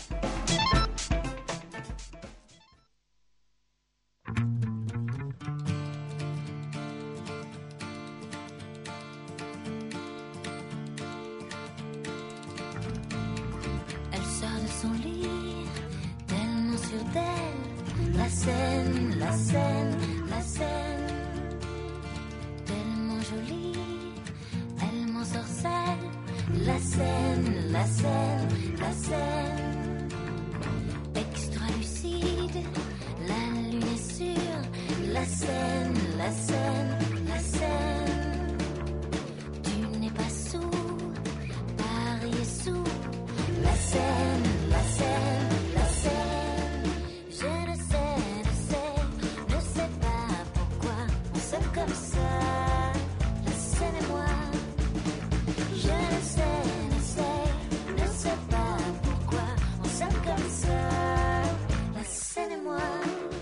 La scène, la scène, la scène, tellement jolie, elle m'ensorcelle. La scène, la scène, la scène, extra lucide, la lune est sûre. La scène, la scène, la scène, tu n'es pas sourd, Paris est sourd. La scène, la scène, la scène, je ne sais. Comme ça, la scène et moi, je ne sais, ne sais, ne sais pas pourquoi on s'aime comme ça, la scène et moi.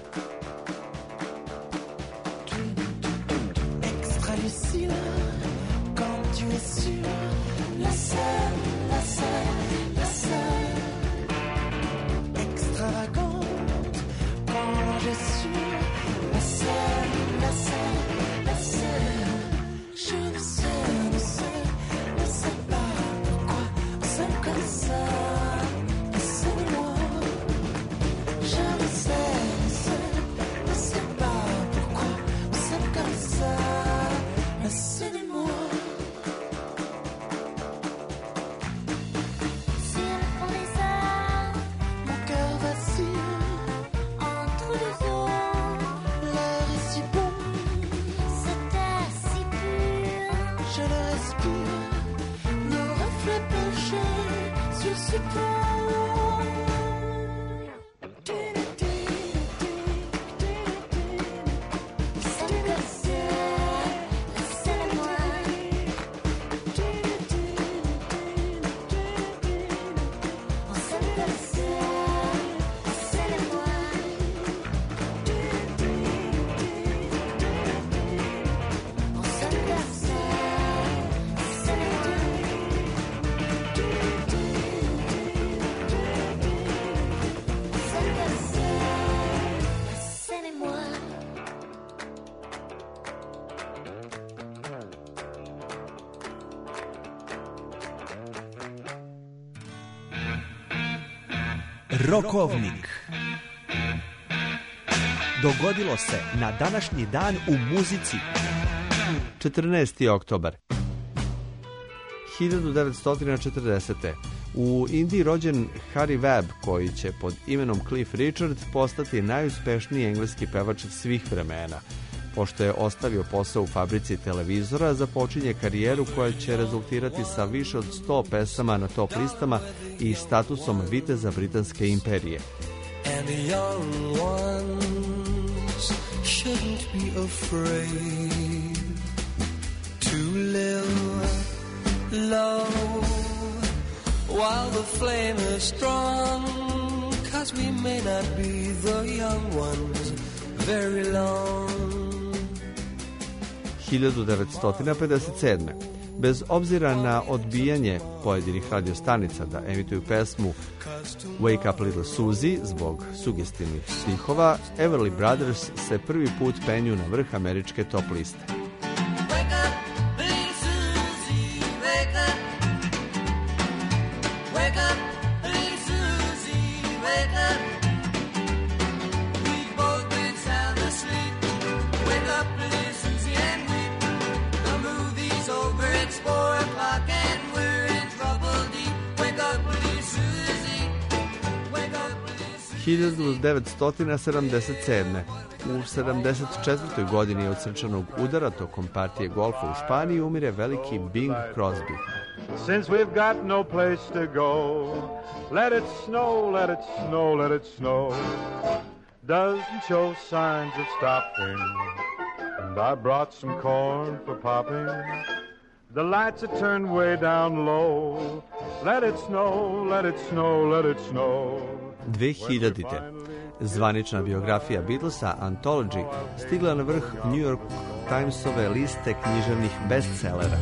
Extra lucide, quand tu es sûr, la scène, la scène, la scène, extravagante, quand je suis, la scène, la scène. Je ne sais, ne sais, ne sais pas pourquoi on s'aime comme ça, laissez-moi. Je ne sais, ne sais, ne sais pas pourquoi on s'aime comme ça, laissez-moi. Si elle prend les armes, mon cœur vacille entre les eaux, l'air est si bon. Je le respire, nos reflets penchés sur ce pont. C'est comme ça, la scène et moi. On s'aime comme ça, la scène et moi. Rokovnik. Dogodilo se na današnji dan u muzici. četrnaesti oktobar hiljadu devetsto četrdesete. U Indiji rođen Harry Webb, koji će pod imenom Cliff Richard postati najuspešniji engleski pevač svih vremena. Pošto je ostavio posao u fabrici televizora, započinje karijeru koja će rezultirati sa više od sto pesama na top listama i statusom viteza Britanske imperije. And the young ones shouldn't be afraid to live low while the flame is strong, 'cause we may not be the young ones very long. hiljadu devetsto pedeset sedme. Bez obzira na odbijanje pojedinih radiostanica da emituju pesmu Wake Up Little Susie zbog sugestivnih stihova, Everly Brothers se prvi put penju na vrh američke top liste. hiljadu devetsto sedamdeset sedme. U sedamdeset četvrtoj godini od srčanog udara tokom partije golfa u Španiji umire veliki Bing Crosby. Since we've got no place to go, let it snow, let it snow, let it snow. Doesn't show signs of stopping, and I brought some corn for popping. The lights are turned way down low. Let it snow, let it snow, let it snow. dvehiljadite. Zvanična biografija Beatlesa, Anthology, stigla na vrh New York Timesove liste književnih bestsellera.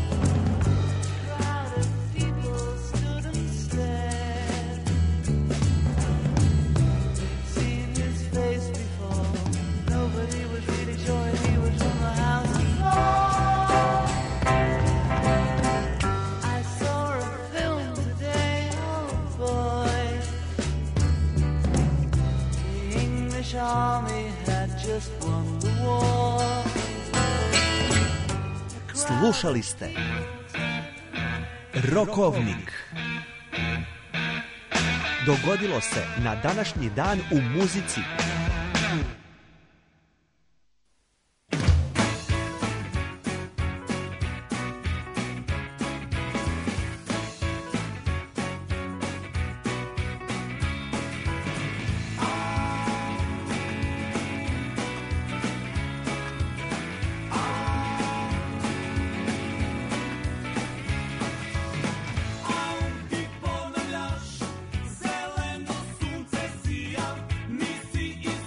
Slušali ste Rokovnik. Dogodilo se na današnji dan u muzici. Zeleno sunce sija, nisi iz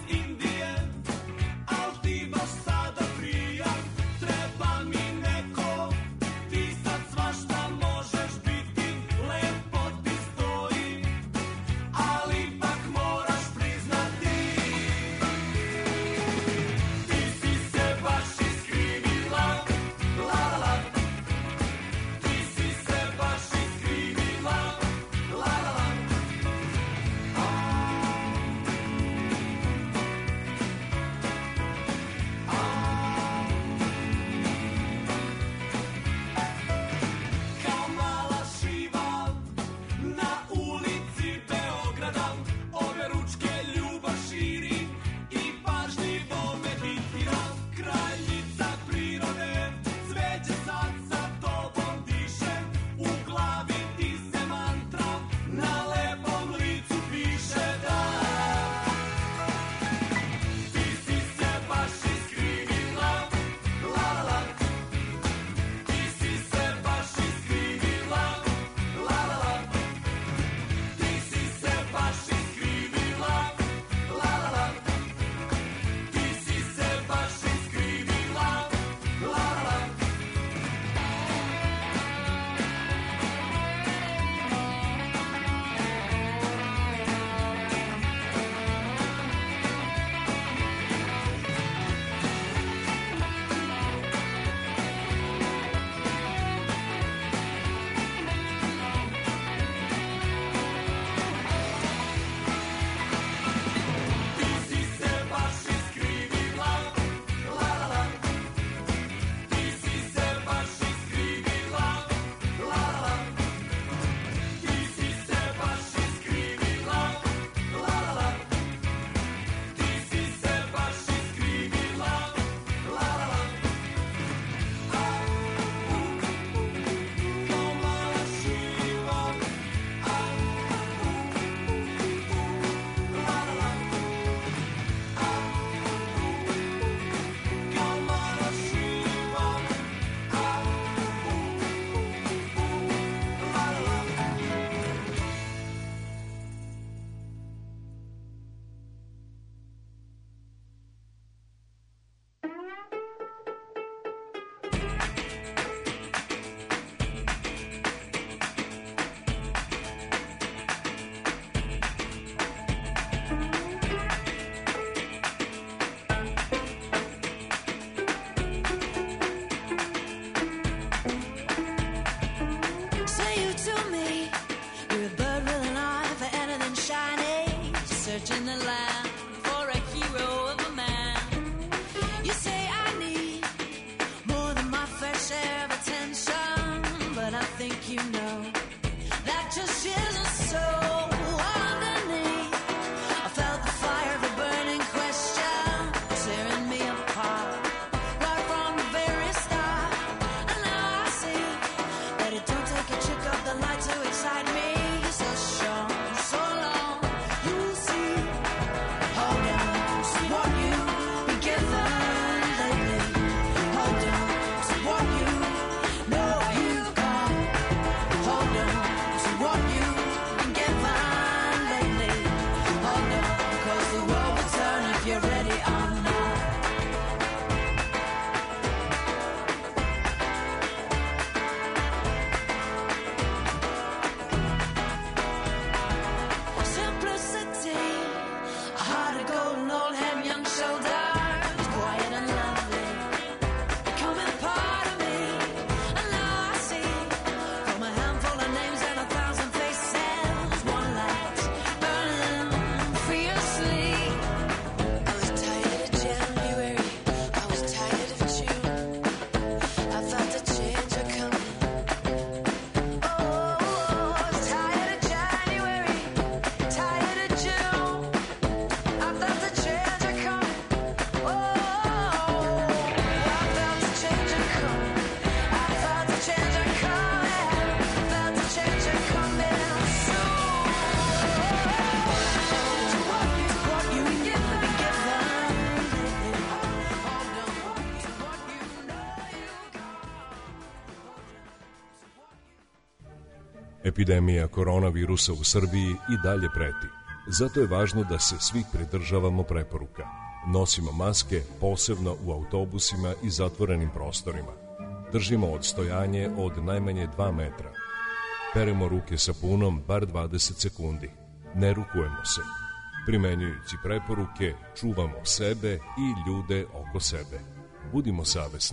Epidemija koronavirusa u Srbiji i dalje preti. Zato je važno da se svi pridržavamo preporuka. Nosimo maske, posebno u autobusima i zatvorenim prostorima. Držimo odstojanje od najmanje dva metra. Peremo ruke sapunom bar dvadeset sekundi. Ne rukujemo se. Primenjujući preporuke, čuvamo sebe i ljude oko sebe. Budimo savesni.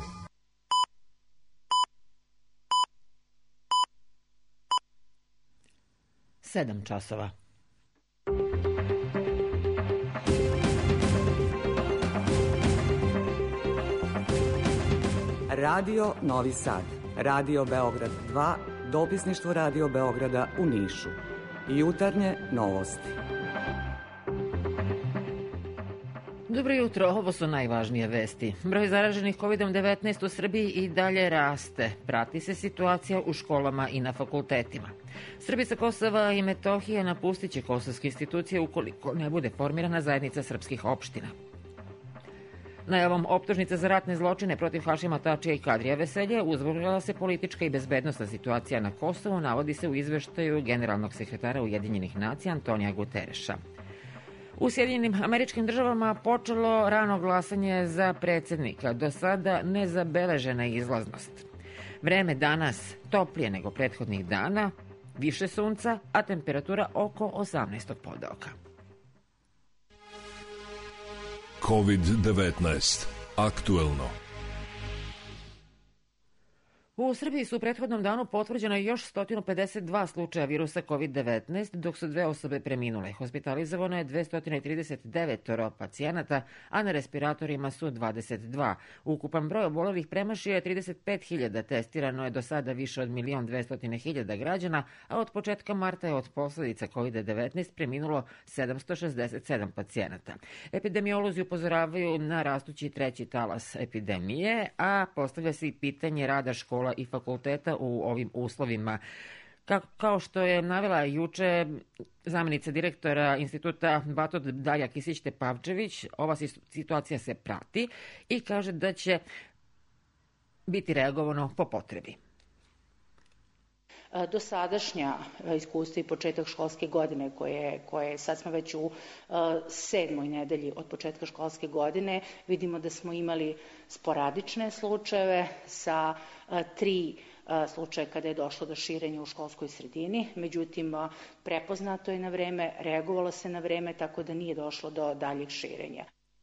Sedam časova. Radio Novi Sad, Radio Beograd dva, dopisništvo Radio Beograda u Nišu. Jutarnje novosti. Dobro jutro, ovo su najvažnije vesti. Broj zaraženih kovidom devetnaest u Srbiji i dalje raste. Prati se situacija u školama i na fakultetima. Srbi sa Kosova i Metohije napustit će kosovske institucije ukoliko ne bude formirana zajednica srpskih opština. Najavom optužnica za ratne zločine protiv Hašima Tačija i Kadrija Veselje uzburila se politička i bezbednosna situacija na Kosovu, navodi se u izveštaju generalnog sekretara Ujedinjenih nacija Antonija Gutereša. U Sjedinjenim Američkim Državama počelo rano glasanje za predsjednika, do sada nezabeležena izlaznost. Vreme danas toplije nego prethodnih dana, više sunca, a temperatura oko osamnaest pod oka. kovid devetnaest. Aktuelno. U Srbiji su u prethodnom danu potvrđeno još sto pedeset dva slučaja virusa kovid devetnaest, dok su dve osobe preminule. Hospitalizovano je dvesta trideset devet pacijenata, a na respiratorima su dvadeset dva. Ukupan broj obolelih premašio je trideset pet hiljada, testirano je do sada više od milion dvesta hiljada građana, a od početka marta je od posljedica kovid devetnaest preminulo sedamsto šezdeset sedam pacijenata. Epidemiolozi upozoravaju na rastući treći talas epidemije, a postavlja se i pitanje rada škola i fakulteta u ovim uslovima. Ka, kao što je navela juče zamjenica direktora instituta Batut Dalja Kisić-Tepavčević, ova situacija se prati i kaže da će biti reagovano po potrebi. Dosadašnja iskustva i početak školske godine, koje, koje sad smo već u uh, sedmoj nedelji od početka školske godine, vidimo da smo imali sporadične slučajeve sa uh, tri uh, slučaje kada je došlo do širenja u školskoj sredini. Međutim, uh, prepoznato je na vreme, reagovalo se na vreme, tako da nije došlo do daljih širenja.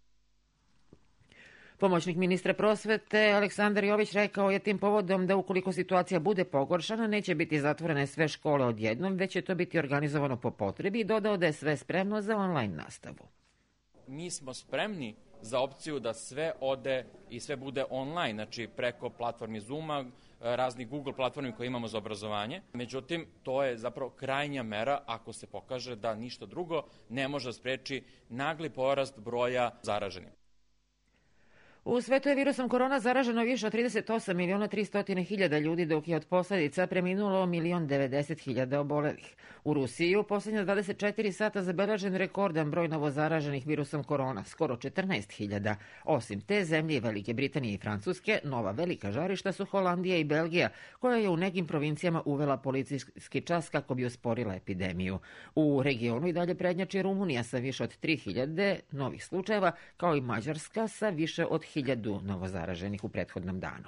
Pomoćnik ministra prosvete Aleksandar Jović rekao je tim povodom da ukoliko situacija bude pogoršana, neće biti zatvorene sve škole odjednom, već će to biti organizovano po potrebi i dodao da je sve spremno za online nastavu. Mi smo spremni za opciju da sve ode i sve bude online, znači preko platformi Zooma, raznih Google platformi koje imamo za obrazovanje. Međutim, to je zapravo krajnja mera ako se pokaže da ništa drugo ne može da spreči nagli porast broja zaraženih. U svetu je virusom korona zaraženo više od trideset osam miliona tristo hiljada ljudi, dok je od posljedica preminulo milion devedeset hiljada obolelih. U Rusiji u posljednja dvadeset četiri sata zabeležen rekordan broj novozaraženih virusom korona, skoro četrnaest hiljada. Osim te zemlje, Velike Britanije i Francuske, nova velika žarišta su Holandija i Belgija, koja je u nekim provincijama uvela policijski čas kako bi usporila epidemiju. U regionu i dalje prednjači Rumunija sa više od tri hiljade novih slučajeva, kao i Mađarska sa više od hiljadu novozaraženih u prethodnom danu.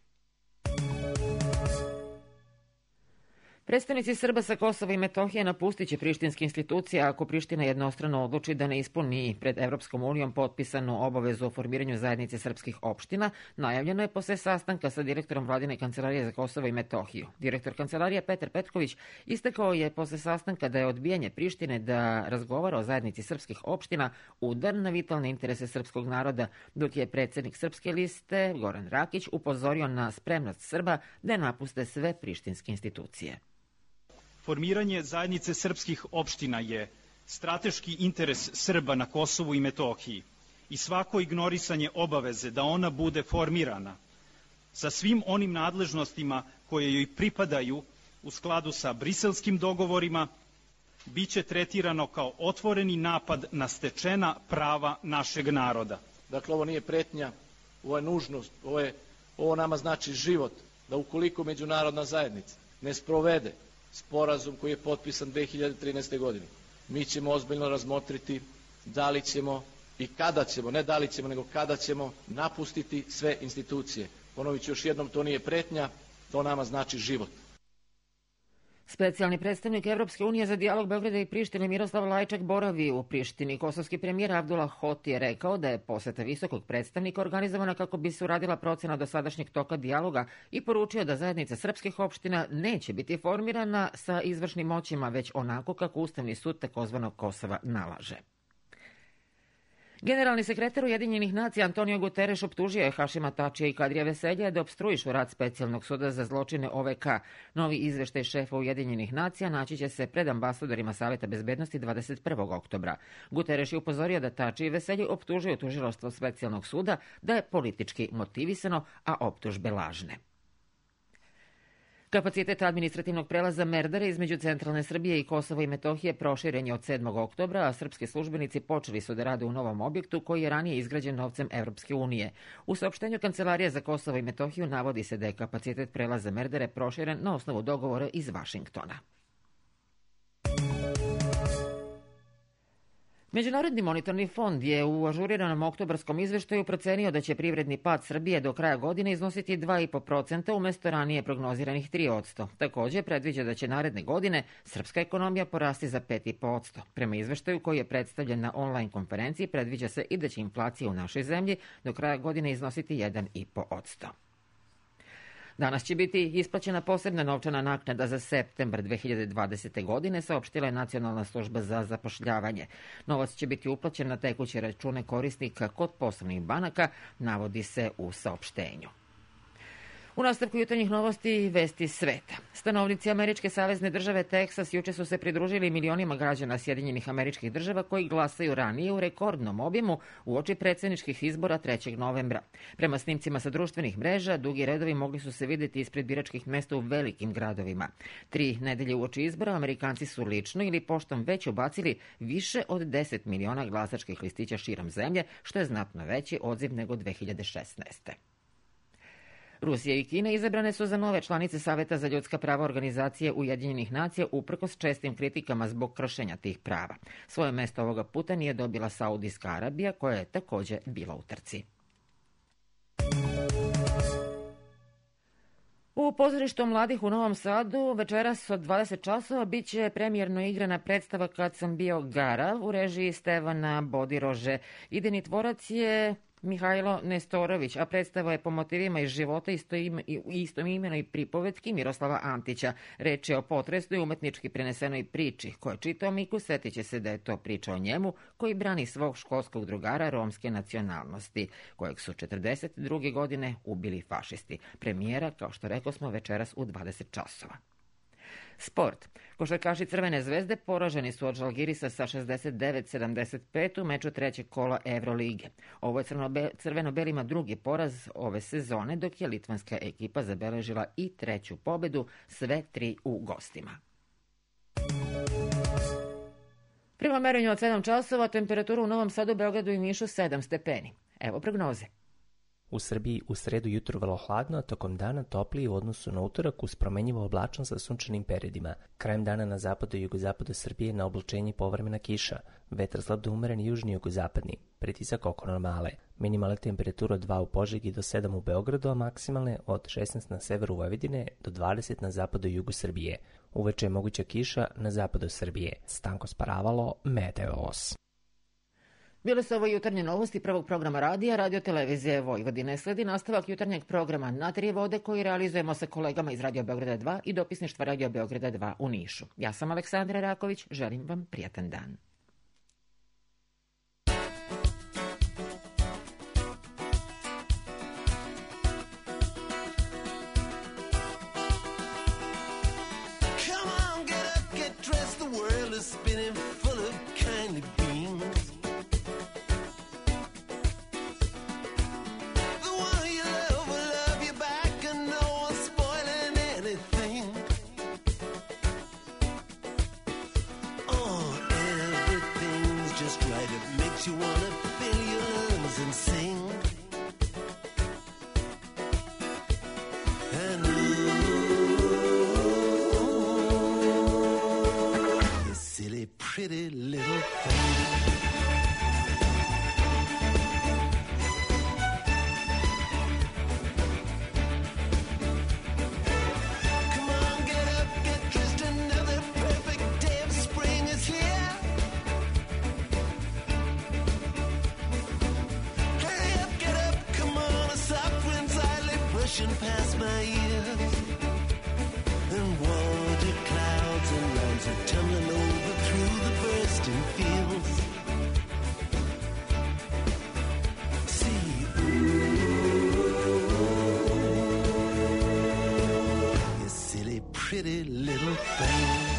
Predstavnici Srba sa Kosova i Metohije napustit će prištinske institucije ako Priština jednostrano odluči da ne ispuni pred Evropskom unijom potpisanu obavezu o formiranju zajednice srpskih opština. Najavljeno je posle sastanka sa direktorom Vladine kancelarije za Kosovo i Metohiju. Direktor kancelarije Petar Petković istakao je posle sastanka da je odbijanje Prištine da razgovara o zajednici srpskih opština udar na vitalne interese srpskog naroda, dok je predsjednik Srpske liste Goran Rakić upozorio na spremnost Srba da napuste sve prištinske institucije. Formiranje zajednice srpskih opština je strateški interes Srba na Kosovu i Metohiji i svako ignorisanje obaveze da ona bude formirana sa svim onim nadležnostima koje joj pripadaju u skladu sa briselskim dogovorima biće tretirano kao otvoreni napad na stečena prava našeg naroda. Dakle, ovo nije pretnja, ovo je nužnost, ovo, je, ovo nama znači život, da ukoliko međunarodna zajednica ne sprovede sporazum koji je potpisan dve hiljade trinaeste. godine. Mi ćemo ozbiljno razmotriti da li ćemo i kada ćemo, ne da li ćemo, nego kada ćemo napustiti sve institucije. Ponovit ću još jednom, to nije pretnja, to nama znači život. Specijalni predstavnik Evropske unije za dijalog Beograda i Prištine Miroslav Lajčak boravi u Prištini. Kosovski premijer Abdullah Hoti je rekao da je poseta visokog predstavnika organizovana kako bi se uradila procena dosadašnjeg toka dijaloga i poručio da zajednica srpskih opština neće biti formirana sa izvršnim moćima, već onako kako Ustavni sud takozvanog Kosova nalaže. Generalni sekretar Ujedinjenih nacija Antonio Guterres optužio je Hašima Tačija i Kadrija Veselja da opstruišu rad specijalnog suda za zločine O V K. Novi izveštaj šefa Ujedinjenih nacija naći će se pred ambasadorima Saveta bezbednosti dvadeset prvog oktobra. Guterres je upozorio da Tači i Veselji optužuju tužilaštvo specijalnog suda da je politički motivisano, a optužbe lažne. Kapacitet administrativnog prelaza Merdare između centralne Srbije i Kosova i Metohije proširen je od sedmog oktobra, a srpski službenici počeli su da rade u novom objektu koji je ranije izgrađen novcem Evropske unije. U saopštenju Kancelarije za Kosovo i Metohiju navodi se da je kapacitet prelaza Merdare proširen na osnovu dogovora iz Vašingtona. Međunarodni monetarni fond je u ažuriranom oktobarskom izveštaju procenio da će privredni pad Srbije do kraja godine iznositi dva i po procenta umesto ranije prognoziranih tri posto. Takođe, predviđa da će naredne godine srpska ekonomija porasti za pet i po posto. Prema izveštaju koji je predstavljen na online konferenciji, predviđa se i da će inflacija u našoj zemlji do kraja godine iznositi jedan i po posto. Danas će biti isplaćena posebna novčana naknada za septembar dve hiljade dvadesete. godine, saopštila je Nacionalna služba za zapošljavanje. Novac će biti uplaćen na tekuće račune korisnika kod poslovnih banaka, navodi se u saopštenju. U nastavku jutarnjih novosti vesti sveta. Stanovnici američke savezne države Teksas juče su se pridružili milionima građana Sjedinjenih Američkih Država koji glasaju ranije u rekordnom obimu uoči predsjedničkih izbora trećeg novembra. Prema snimcima sa društvenih mreža, dugi redovi mogli su se vidjeti ispred biračkih mesta u velikim gradovima. Tri nedelje uoči izbora Amerikanci su lično ili poštom već ubacili više od deset miliona glasačkih listića širom zemlje, što je znatno veći odziv nego dve hiljade šesnaeste. Rusija i Kina izabrane su za nove članice Saveta za ljudska prava Organizacije Ujedinjenih nacija uprkos čestim kritikama zbog kršenja tih prava. Svoje mesto ovoga puta nije dobila Saudijska Arabija, koja je takođe bila u trci. U pozorištu mladih u Novom Sadu večeras od dvadeset časova bit će premijerno igrana predstava Kad sam bio Gara u režiji Stevana Bodirože. Idejni tvorac je Mihajlo Nestorović, a predstava je po motivima iz života istoimenoj pripovetki Miroslava Antića. Reč je o potresnoj umetnički prenesenoj priči. Ko je čitao Miku, setit će se da je to priča o njemu koji brani svog školskog drugara romske nacionalnosti, kojeg su četrdeset druge. godine ubili fašisti. Premijera, kao što rekao smo, večeras u dvadeset časova. Sport. Košarkaši Crvene zvezde poraženi su od Žalgirisa sa šezdeset devet sedamdeset pet u meču trećeg kola Evrolige. Ovo je crveno-belima drugi poraz ove sezone, dok je litvanska ekipa zabeležila i treću pobedu, sve tri u gostima. Prema merenju od sedam časova, temperatura u Novom Sadu, Beogradu i Nišu sedam stepeni. Evo prognoze. U Srbiji u sredu jutro vrlo hladno, a tokom dana topliji u odnosu na utorak uz promenjivo oblačno sa sunčanim periodima. Krajem dana na zapadu i jugozapadu Srbije na oblačenje povremena kiša. Vetar slab do umeren južni jugozapadni. Pritisak oko normale. Minimalne temperature od dva u Požegi do sedam u Beogradu, a maksimalne od šesnaest na severu Vojvodine do dvadeset na zapadu i jugu Srbije. Uveče je moguća kiša na zapadu Srbije. Stanko Sparavalo, Meteos. Bile su ovo jutarnje novosti prvog programa radija, Radio televizije Vojvodine. Sledi nastavak jutarnjeg programa Na tri vode koji realizujemo sa kolegama iz Radio Beograda dva i dopisništva Radio Beograda dva u Nišu. Ja sam Aleksandra Raković, želim vam prijatan dan. You wanna fill your lungs and sing, and ooh, pretty little thing.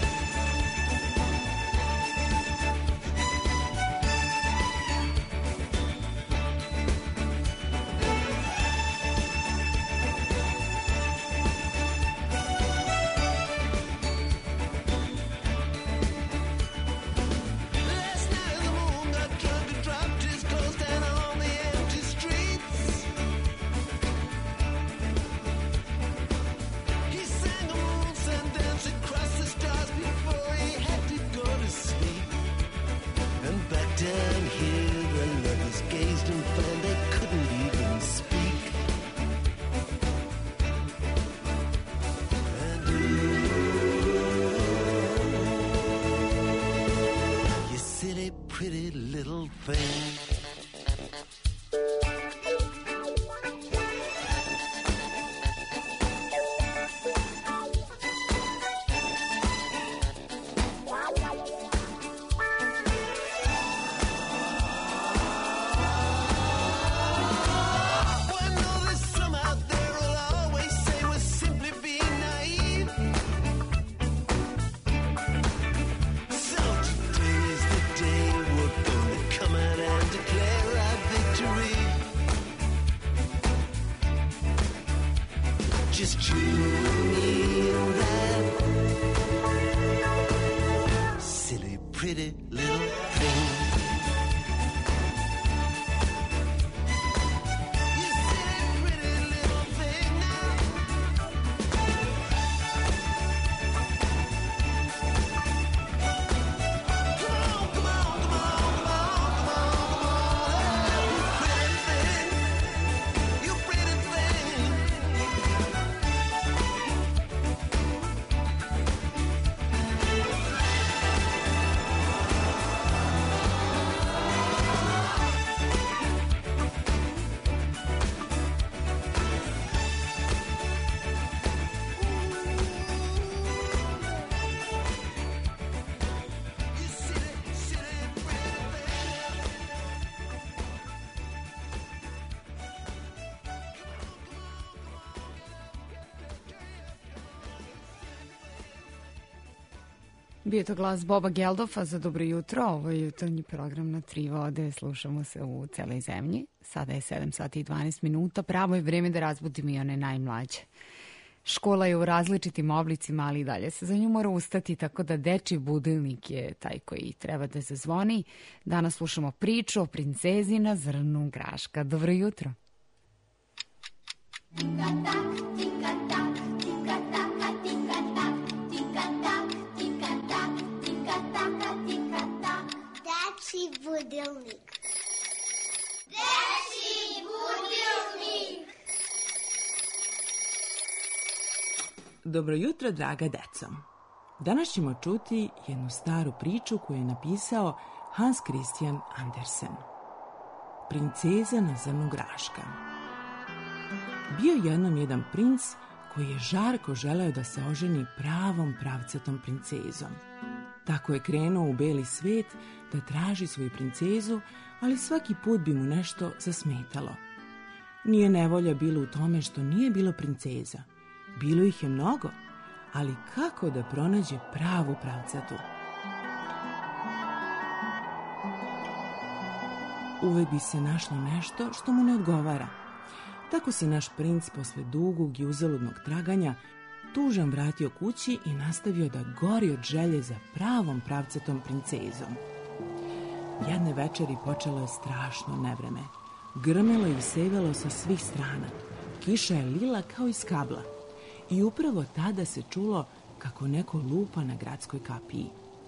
Bio je to glas Boba Geldofa za Dobro jutro. Ovo je jutarnji program na Tri vode. Slušamo se u celoj zemlji. Sada je sedam sati i dvanaest minuta. Pravo je vreme da razbudimo i one najmlađe. Škola je u različitim oblicima, ali i dalje se za nju mora ustati, tako da dečji budilnik je taj koji treba da zazvoni. Danas slušamo priču o princezi na zrnu graška. Dobro jutro. Dečji budilnik. Dečji budilnik. Dobro jutro, draga deco. Danas ćemo čuti jednu staru priču koju je napisao Hans Christian Andersen. Princeza na zrnu graška. Bio jednom jedan princ koji je žarko želeo da se oženi pravom pravcatom princezom. Tako je krenuo u beli svet da traži svoju princezu, ali svaki put bi mu nešto zasmetalo. Nije nevolja bilo u tome što nije bilo princeza. Bilo ih je mnogo, ali kako da pronađe pravu pravcatu? Uvek bi se našlo nešto što mu ne odgovara. Tako se naš princ posle dugog i uzaludnog traganja tužan vratio kući i nastavio da gori od želje za pravom pravcatom princezom. Jedne večeri počelo je strašno nevreme. Grmelo i sevelo sa svih strana. Kiša je lila kao iz kabla. I upravo tada se čulo kako neko lupa na gradskoj kapiji.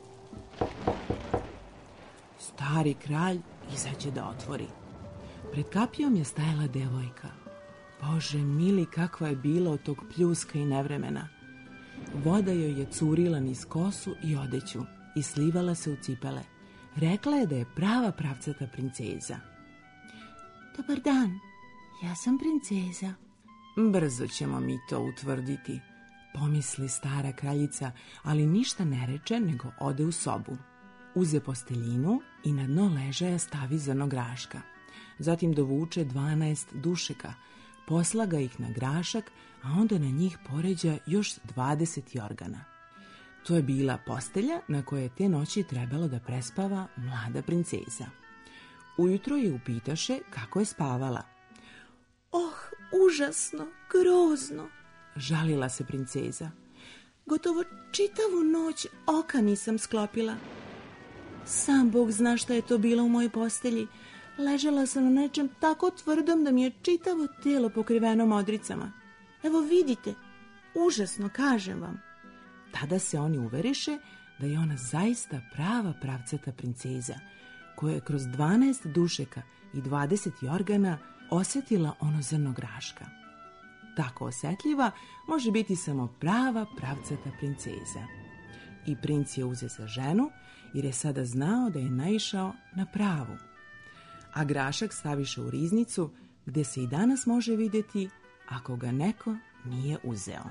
Stari kralj izađe da otvori. Pred kapijom je stajala devojka. Bože mili, kakva je bila od tog pljuska i nevremena. Voda joj je curila niz kosu i odeću i slivala se u cipele. Rekla je da je prava pravcata princeza. Dobar dan, ja sam princeza. Brzo ćemo mi to utvrditi, pomisli stara kraljica, ali ništa ne reče, nego ode u sobu. Uze posteljinu i na dno ležaja stavi zrno graška. Zatim dovuče dvanaest dušeka, poslaga ih na grašak, a onda na njih poređa još dvadeset jorgana. To je bila postelja na kojoj je te noći trebalo da prespava mlada princeza. Ujutro je upitaše kako je spavala. Oh, užasno, grozno, žalila se princeza. Gotovo čitavu noć oka nisam sklopila. Sam Bog zna šta je to bilo u mojoj postelji. Ležala sam na nečem tako tvrdom da mi je čitavo tijelo pokriveno modricama. Evo vidite, užasno, kažem vam. Tada se oni uveriše da je ona zaista prava pravcata princeza, koja je kroz dvanaest dušeka i dvadeset jorgana osjetila ono zrno graška. Tako osjetljiva može biti samo prava pravcata princeza. I princ je uze za ženu, jer je sada znao da je naišao na pravu. A grašak staviše u riznicu, gdje se i danas može vidjeti ako ga neko nije uzeo.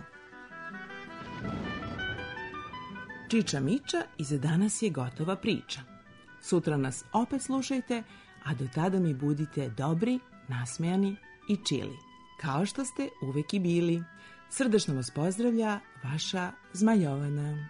Čiča Miča i za danas je gotova priča. Sutra nas opet slušajte, a do tada mi budite dobri, nasmejani i čili, kao što ste uvek i bili. Srdačno vas pozdravlja vaša Zmajovana.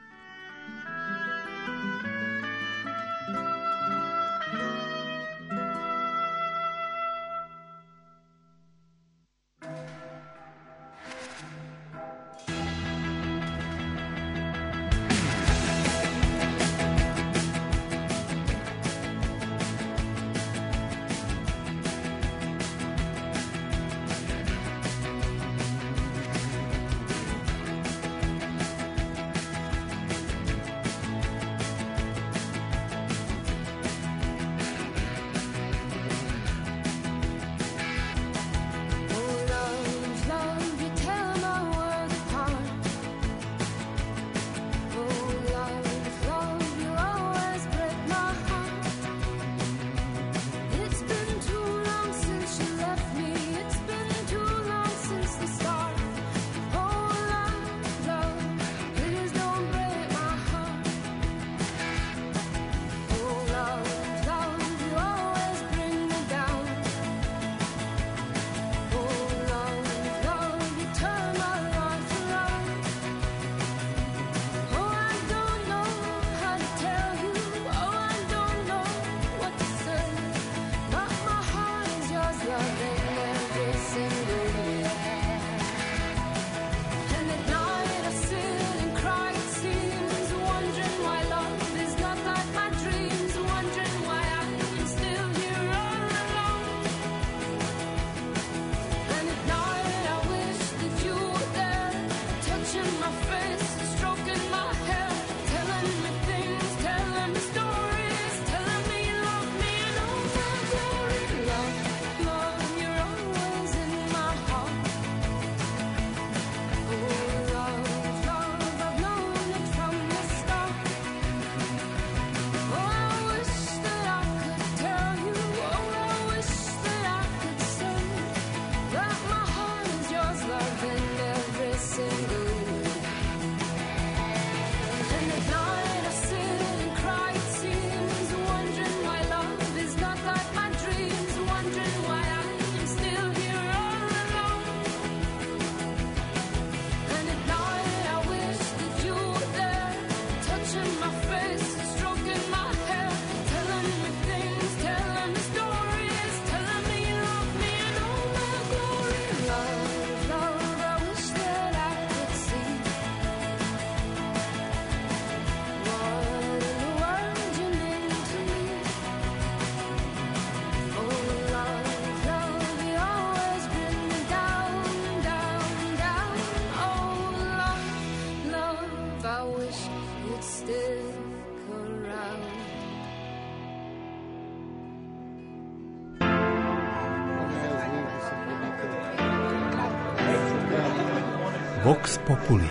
Vox Populi.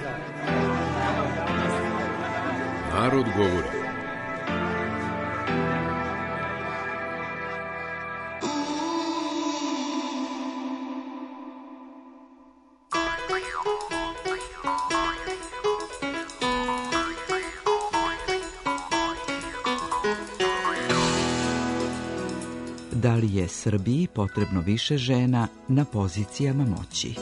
Narod govori. Da li je Srbiji potrebno više žena na pozicijama moći?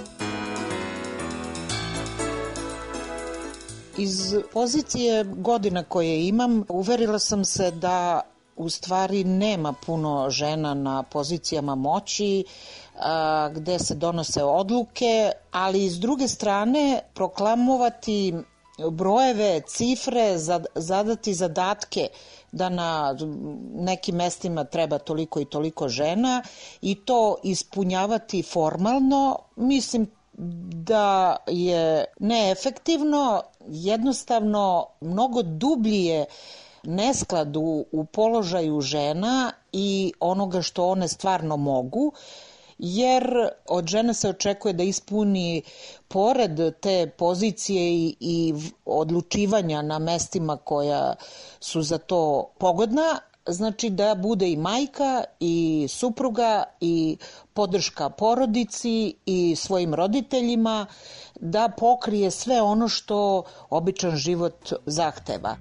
Iz pozicije godina koje imam, uverila sam se da u stvari nema puno žena na pozicijama moći, a, gde se donose odluke, ali s druge strane proklamovati brojeve, cifre, zad, zadati zadatke da na nekim mestima treba toliko i toliko žena i to ispunjavati formalno, mislim da je neefektivno, jednostavno mnogo dublji je nesklad u, u položaju žena i onoga što one stvarno mogu, jer od žene se očekuje da ispuni pored te pozicije i, i odlučivanja na mestima koja su za to pogodna, znači da bude i majka i supruga i podrška porodici i svojim roditeljima, da pokrije sve ono što običan život zahteva.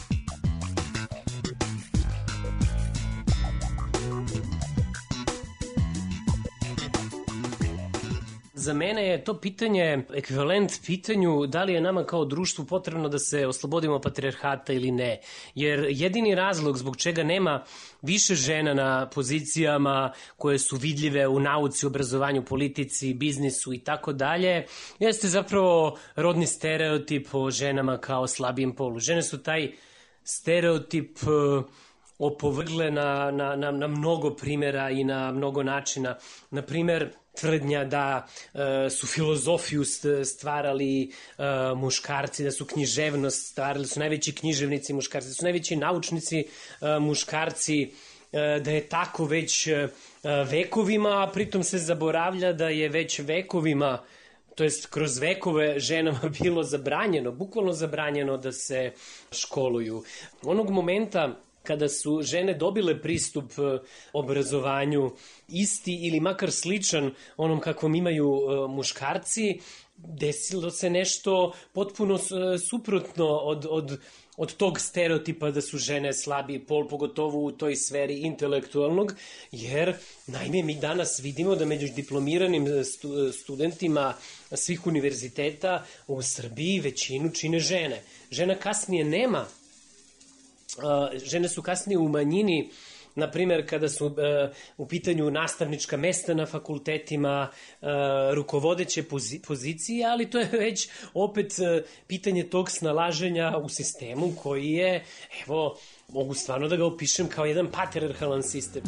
Za mene je to pitanje ekvivalent pitanju da li je nama kao društvu potrebno da se oslobodimo patrijarhata ili ne. Jer jedini razlog zbog čega nema više žena na pozicijama koje su vidljive u nauci, obrazovanju, politici, biznisu i tako dalje, jeste zapravo rodni stereotip o ženama kao slabijem polu. Žene su taj stereotip opovrgle na, na, na, na mnogo primjera i na mnogo načina. Na primer, tvrdnja da e, su filozofiju stvarali e, muškarci, da su književnost stvarali, da su najveći književnici muškarci, da su najveći naučnici e, muškarci, e, da je tako već e, vekovima, a pritom se zaboravlja da je već vekovima, to jest kroz vekove, ženama bilo zabranjeno, bukvalno zabranjeno da se školuju. Onog momenta kada su žene dobile pristup obrazovanju isti ili makar sličan onom kakvom imaju muškarci, desilo se nešto potpuno suprotno od, od, od tog stereotipa da su žene slabiji pol, pogotovo u toj sferi intelektualnog, jer naime mi danas vidimo da među diplomiranim studentima svih univerziteta u Srbiji većinu čine žene. Žena kasnije nema. Žene su kasnije u manjini, na primjer kada su uh, u pitanju nastavnička mesta na fakultetima, uh, rukovodeće pozi- pozicije, ali to je već opet uh, pitanje tog snalaženja u sistemu koji je, evo, mogu stvarno da ga opišem kao jedan patriarhalan sistem.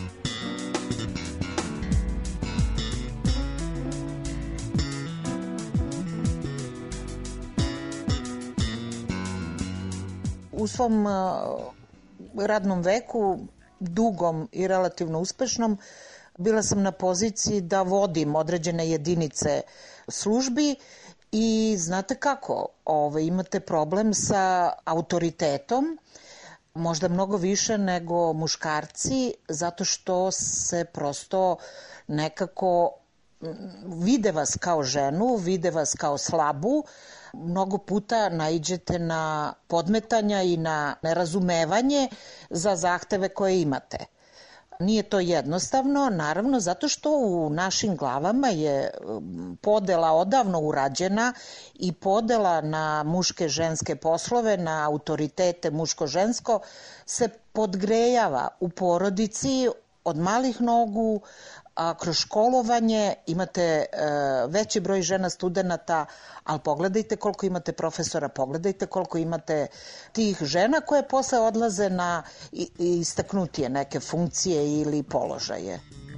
U svom radnom veku, dugom i relativno uspešnom, bila sam na poziciji da vodim određene jedinice službi i znate kako, ove, imate problem sa autoritetom, možda mnogo više nego muškarci, zato što se prosto nekako vide vas kao ženu, vide vas kao slabu, mnogo puta naiđete na podmetanja i na nerazumevanje za zahteve koje imate. Nije to jednostavno, naravno, zato što u našim glavama je podela odavno urađena i podela na muške ženske poslove, na autoritete muško-žensko se podgrejava u porodici od malih nogu, a kroz školovanje imate e, veći broj žena studenata, ali pogledajte koliko imate profesora, pogledajte koliko imate tih žena koje posle odlaze na istaknutije neke funkcije ili položaje.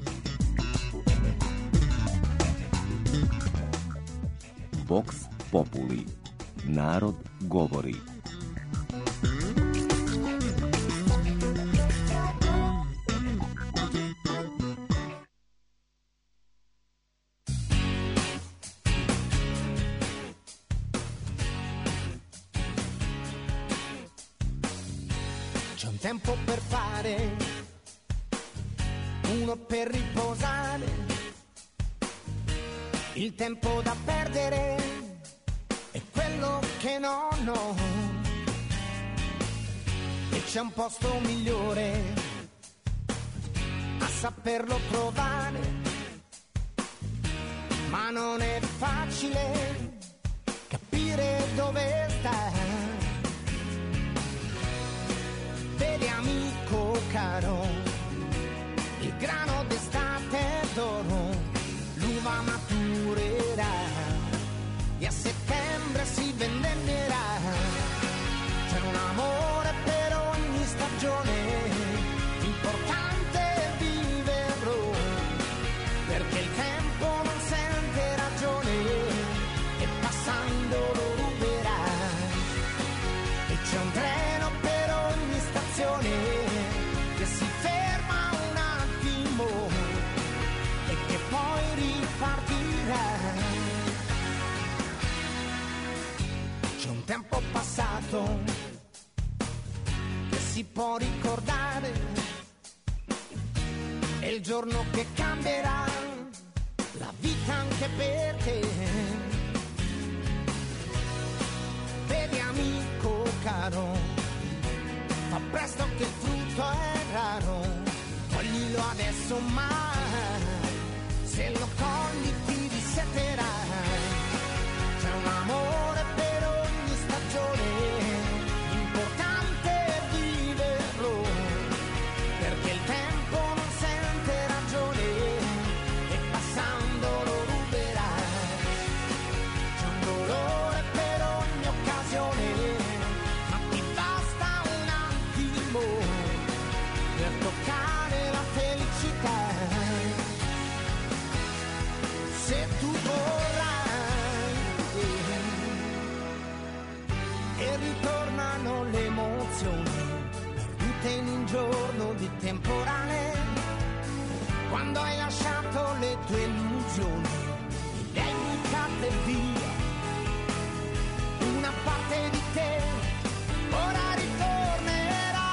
Vox Populi. Narod govori. Tempo per fare, uno per riposare, il tempo da perdere è quello che non ho, e c'è un posto migliore a saperlo trovare, ma non è facile capire dove sta. Vedi amico caro, il grano d'estate è d'oro, l'uva maturerà e a settembre si vendemmerà. C'è un amore per ogni stagione, l'importante è viverlo, perché il tempo non sente ragione e passando lo ruberà. E c'è un treno per ogni stazione che si ferma un attimo e che poi ripartirà. C'è un tempo passato che si può ricordare, è il giorno che cambierà la vita anche per te. Vedi amico caro, fa presto che il frutto è raro, coglilo adesso ma se lo cogli ti disseterà. C'è un amore per ogni stagione, l'importante è viverlo, perché il tempo non sente ragione e passando lo ruberà. C'è un dolore per ogni occasione, ma ti basta un attimo per toccare la felicità. Se tu vorrai, e ritornano le emozioni perdute in un giorno di temporale, quando hai lasciato le tue illusioni e le hai buttate via. Una parte di te ora ritornerà.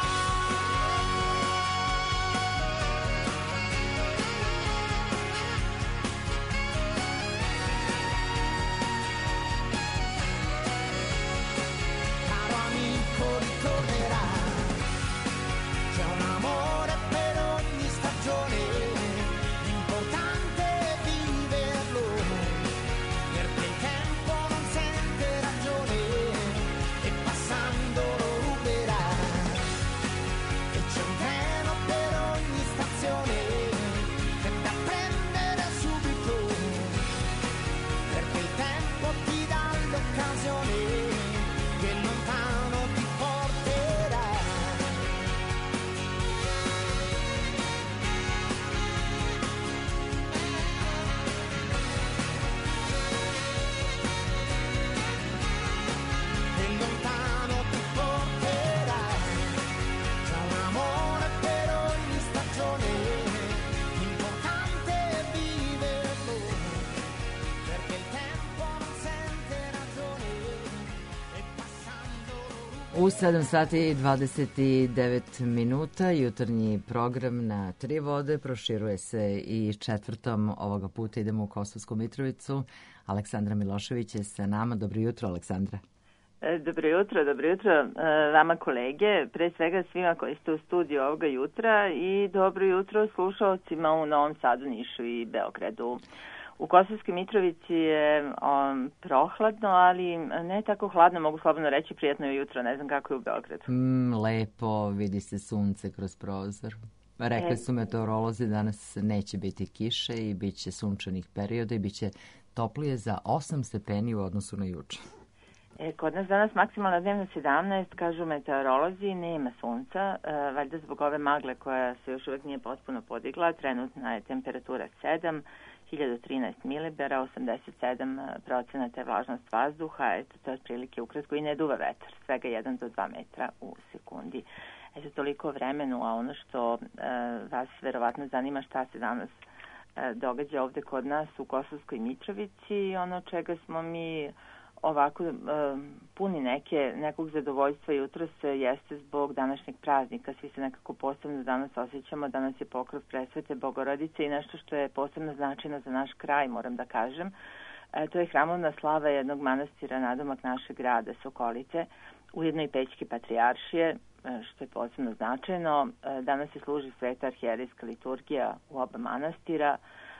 Caro amico ritornerà. C'è un amore per ogni stagione, l'importante è viverlo, perché il tempo non sente ragione e passando lo ruberà. E c'è un treno per ogni stazione che è da prendere subito, perché il tempo ti dà l'occasione che lontano ti porterà. Che lontano ti porterà. C'è un amore per ogni stagione, l'importante è viverlo, perché il tempo non sente ragione e passando U sedam sati i dvadeset devet minuta jutarnji program na Tri vode proširuje se i četvrtom. Ovoga puta idemo u Kosovsku Mitrovicu. Aleksandra Milošević je sa nama. Dobro jutro, Aleksandra. Dobro jutro, dobro jutro vama kolege, pre svega svima koji ste u studiju ovoga jutra i dobro jutro slušalcima u Novom Sadu, Nišu i Beogradu. U Kosovskoj Mitrovici je um, prohladno, ali ne tako hladno, mogu slobodno reći, prijatno je jutro, ne znam kako je u Beogradu. Mm, lepo, vidi se sunce kroz prozor. Rekli su meteorolozi danas neće biti kiše i bit će sunčanih perioda i bit će toplije za osam stepeni u odnosu na juče. E, kod nas danas maksimalna dnevna sedamnaest, kažu meteorolozi, nema sunca, e, valjda zbog ove magle koja se još uvijek nije potpuno podigla, trenutna je temperatura sedam, hiljadu trinaest milibara, osamdeset sedam procenata je vlažnost vazduha, eto to je otprilike ukratko i ne duva vetar, svega jedan do dva metra u sekundi. Eto toliko o vremenu, a ono što e, vas verovatno zanima šta se danas e, događa ovde kod nas u Kosovskoj Mitrovici, ono čega smo mi ovako e, puni neke, nekog zadovoljstva jutros jeste zbog današnjeg praznika. Svi se nekako posebno danas osjećamo. Danas je pokrov Presvete Bogorodice i nešto što je posebno značajno za naš kraj, moram da kažem. E, to je hramovna slava jednog manastira nadomak našeg grada Sokolice, ujedno i Pećke patrijaršije. što je posebno značajno. Danas se služi sveta arhijerejska liturgija u oba manastira.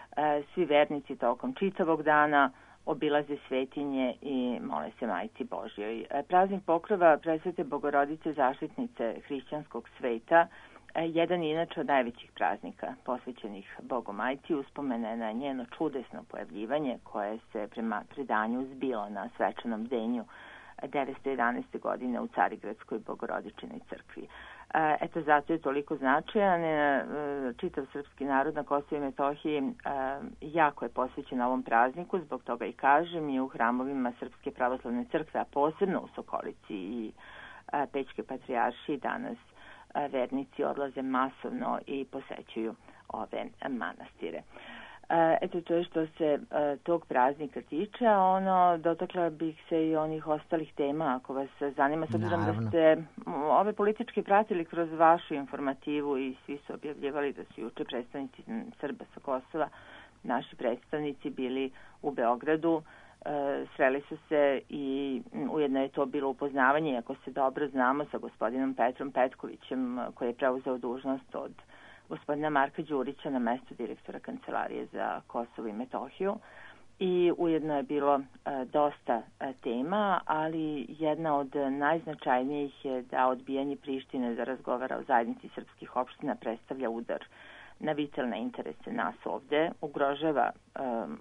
Svi vernici tokom čitavog dana obilaze svetinje i mole se Majci Božjoj. Praznik Pokrova Presvete Bogorodice zaštitnice hrišćanskog sveta jedan je inače od najvećih praznika posvećenih Bogu Majci, uspomene na njeno čudesno pojavljivanje koje se prema predanju zbilo na svečanom denju devetsto jedanaeste. godine u Carigradskoj Bogorodičinoj crkvi. Eto, zato je toliko značajan. Čitav srpski narod na Kosovu i Metohiji jako je posvećen ovom prazniku, zbog toga i kažem, i u hramovima Srpske pravoslavne crkve, a posebno u Sokolici i Pećke patrijaršije danas vernici odlaze masovno i posećuju ove manastire. Eto, to je što se tog praznika tiče, a ono, dotakla bih se i onih ostalih tema, ako vas zanima, s obzirom da ste ove političke pratili kroz vašu informativu i svi su objavljivali da su juče predstavnici Srba sa Kosova, naši predstavnici bili u Beogradu, sreli su se i ujedno je to bilo upoznavanje, ako se dobro znamo, sa gospodinom Petrom Petkovićem, koji je preuzeo dužnost od gospodina Marka Đurića na mesto direktora Kancelarije za Kosovo i Metohiju. I ujedno je bilo e, dosta e, tema, ali jedna od najznačajnijih je da odbijanje Prištine da razgovara o zajednici srpskih opština predstavlja udar na vitalne interese nas ovde. Ugrožava, e,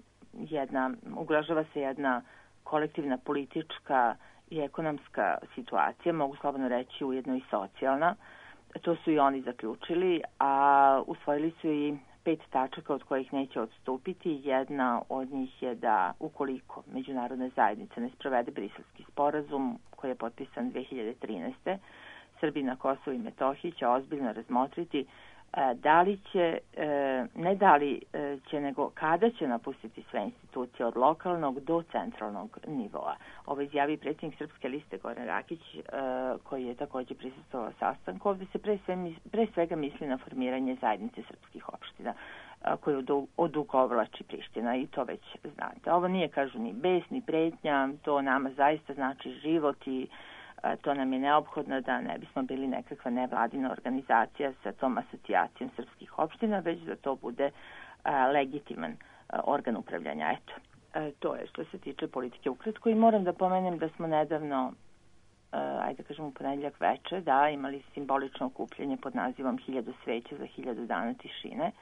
jedna, ugrožava se jedna kolektivna politička i ekonomska situacija, mogu slobodno reći ujedno i socijalna. To su i oni zaključili, a usvojili su i pet tačaka od kojih neće odstupiti. Jedna od njih je da ukoliko međunarodna zajednica ne sprovede Briselski sporazum koji je potpisan dve hiljade trinaeste. Srbi na Kosovu i Metohiji će ozbiljno razmotriti da li će, ne da li će, nego kada će napustiti sve institucije od lokalnog do centralnog nivoa. Ovo izjavi predsjednik Srpske liste Goran Rakić, koji je također prisustvovao sastanku. Ovdje se pre, sve, pre svega misli na formiranje zajednice srpskih opština koju odugovlači Priština i to već znate. Ovo nije, kažu, ni bes, ni pretnja, to nama zaista znači život i to nam je neophodno da ne bismo bili nekakva nevladina organizacija sa tom asocijacijom srpskih opština, već da to bude a, legitiman a, organ upravljanja. Eto, a, to je što se tiče politike ukratko i moram da pomenem da smo nedavno, a, ajde kažem u ponedjeljak veče, da imali simbolično okupljenje pod nazivom Hiljadu sveća za hiljadu dana tišine.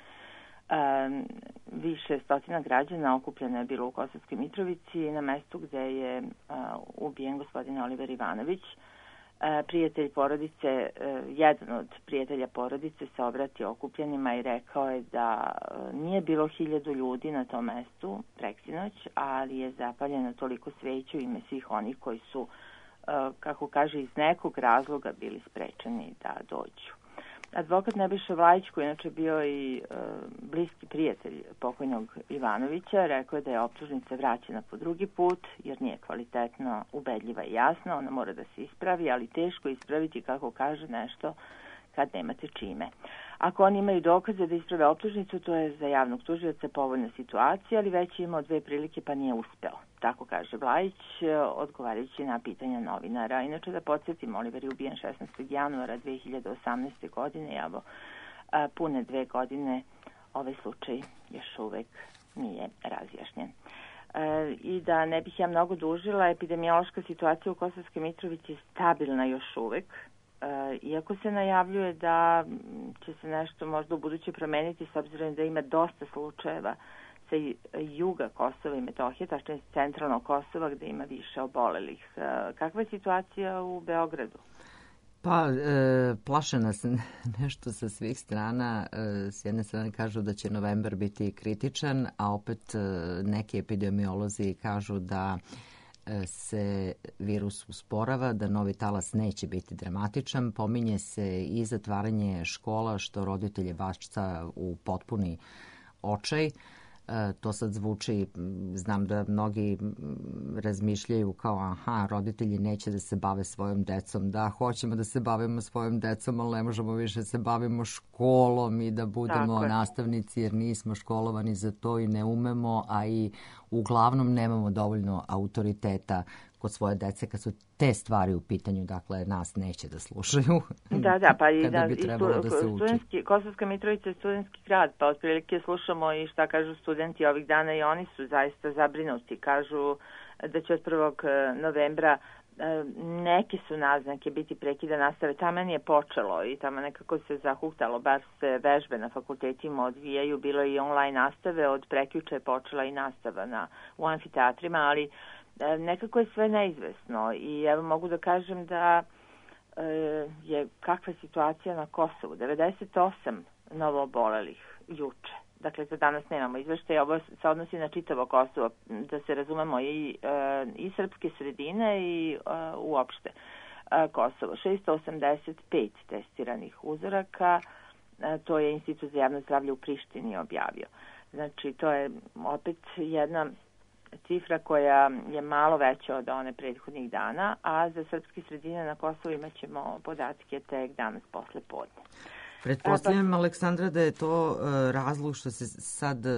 Um, više stotina građana okupljeno je bilo u Kosovskoj Mitrovici na mestu gde je uh, ubijen gospodin Oliver Ivanović. Uh, prijatelj porodice, uh, jedan od prijatelja porodice se obratio okupljenima i rekao je da uh, nije bilo hiljadu ljudi na tom mestu preksinoć, ali je zapaljeno toliko sveća u ime svih onih koji su, uh, kako kaže, iz nekog razloga bili sprečeni da dođu. Advokat Nebojša Vlajić, koji je inače bio i e, bliski prijatelj pokojnog Ivanovića, rekao je da je optužnica vraćena po drugi put, jer nije kvalitetno, ubedljiva i jasna, ona mora da se ispravi, ali teško ispraviti, kako kaže, nešto kad nemate čime. Ako oni imaju dokaze da isprave optužnicu, to je za javnog tužioca povoljna situacija, ali već je imao dve prilike pa nije uspeo. Tako kaže Vlajić, odgovarajući na pitanja novinara. Inače, da podsjetim, Oliver je ubijen šesnaestog januara dve hiljade osamnaeste. godine, evo, pune dve godine ovaj slučaj još uvek nije razjašnjen. E, I da ne bih ja mnogo dužila, epidemiološka situacija u Kosovskoj Mitrovici je stabilna još uvek. E, iako se najavljuje da će se nešto možda u buduće promeniti, s obzirom da ima dosta slučajeva sa juga Kosova i Metohije, tačnije centralnog Kosova, gde ima više obolelih. E, kakva je situacija u Beogradu? Pa, e, plaše nas nešto sa svih strana. E, s jedne strane kažu da će novembar biti kritičan, a opet e, neki epidemiolozi kažu da se virus usporava, da novi talas neće biti dramatičan. Pominje se i zatvaranje škola, što roditelje bašta u potpuni očaj. To sad zvuči, znam da mnogi razmišljaju kao aha, roditelji neće da se bave svojom decom. Da, hoćemo da se bavimo svojom decom, ali ne možemo više da se bavimo školom i da budemo nastavnici jer nismo školovani za to i ne umemo, a i uglavnom nemamo dovoljno autoriteta kod svoje dece kad su te stvari u pitanju, dakle nas neće da slušaju. Da, da, pa i, da, bi i trebalo da se uči. Studentski, Kosovska Mitrovica je studentski grad, pa otprilike slušamo i šta kažu studenti ovih dana i oni su zaista zabrinuti. Kažu da će od prvog novembra neke su naznake biti prekida nastave. Tamo nije počelo i tamo nekako se zahuktalo, bar se vežbe na fakultetima odvijaju, bilo je i online nastave, od prekjuče je počela i nastava na, u amfiteatrima, ali nekako je sve neizvesno i evo mogu da kažem da e, je kakva je situacija na Kosovu. devedeset osam novo obolelih juče. Dakle, za danas nemamo izveštaje, ovo se odnosi na čitavo Kosovo, da se razumemo i, e, i srpske sredine i e, uopšte e, Kosovo. šesto osamdeset pet testiranih uzoraka, e, to je Institut za javno zdravlje u Prištini objavio. Znači, to je opet jedna cifra koja je malo veća od one prethodnih dana, a za srpske sredine na Kosovu imat ćemo podatke tek danas posle podne. Pretpostavljam, Aleksandra, da je to uh, razlog što se sad uh,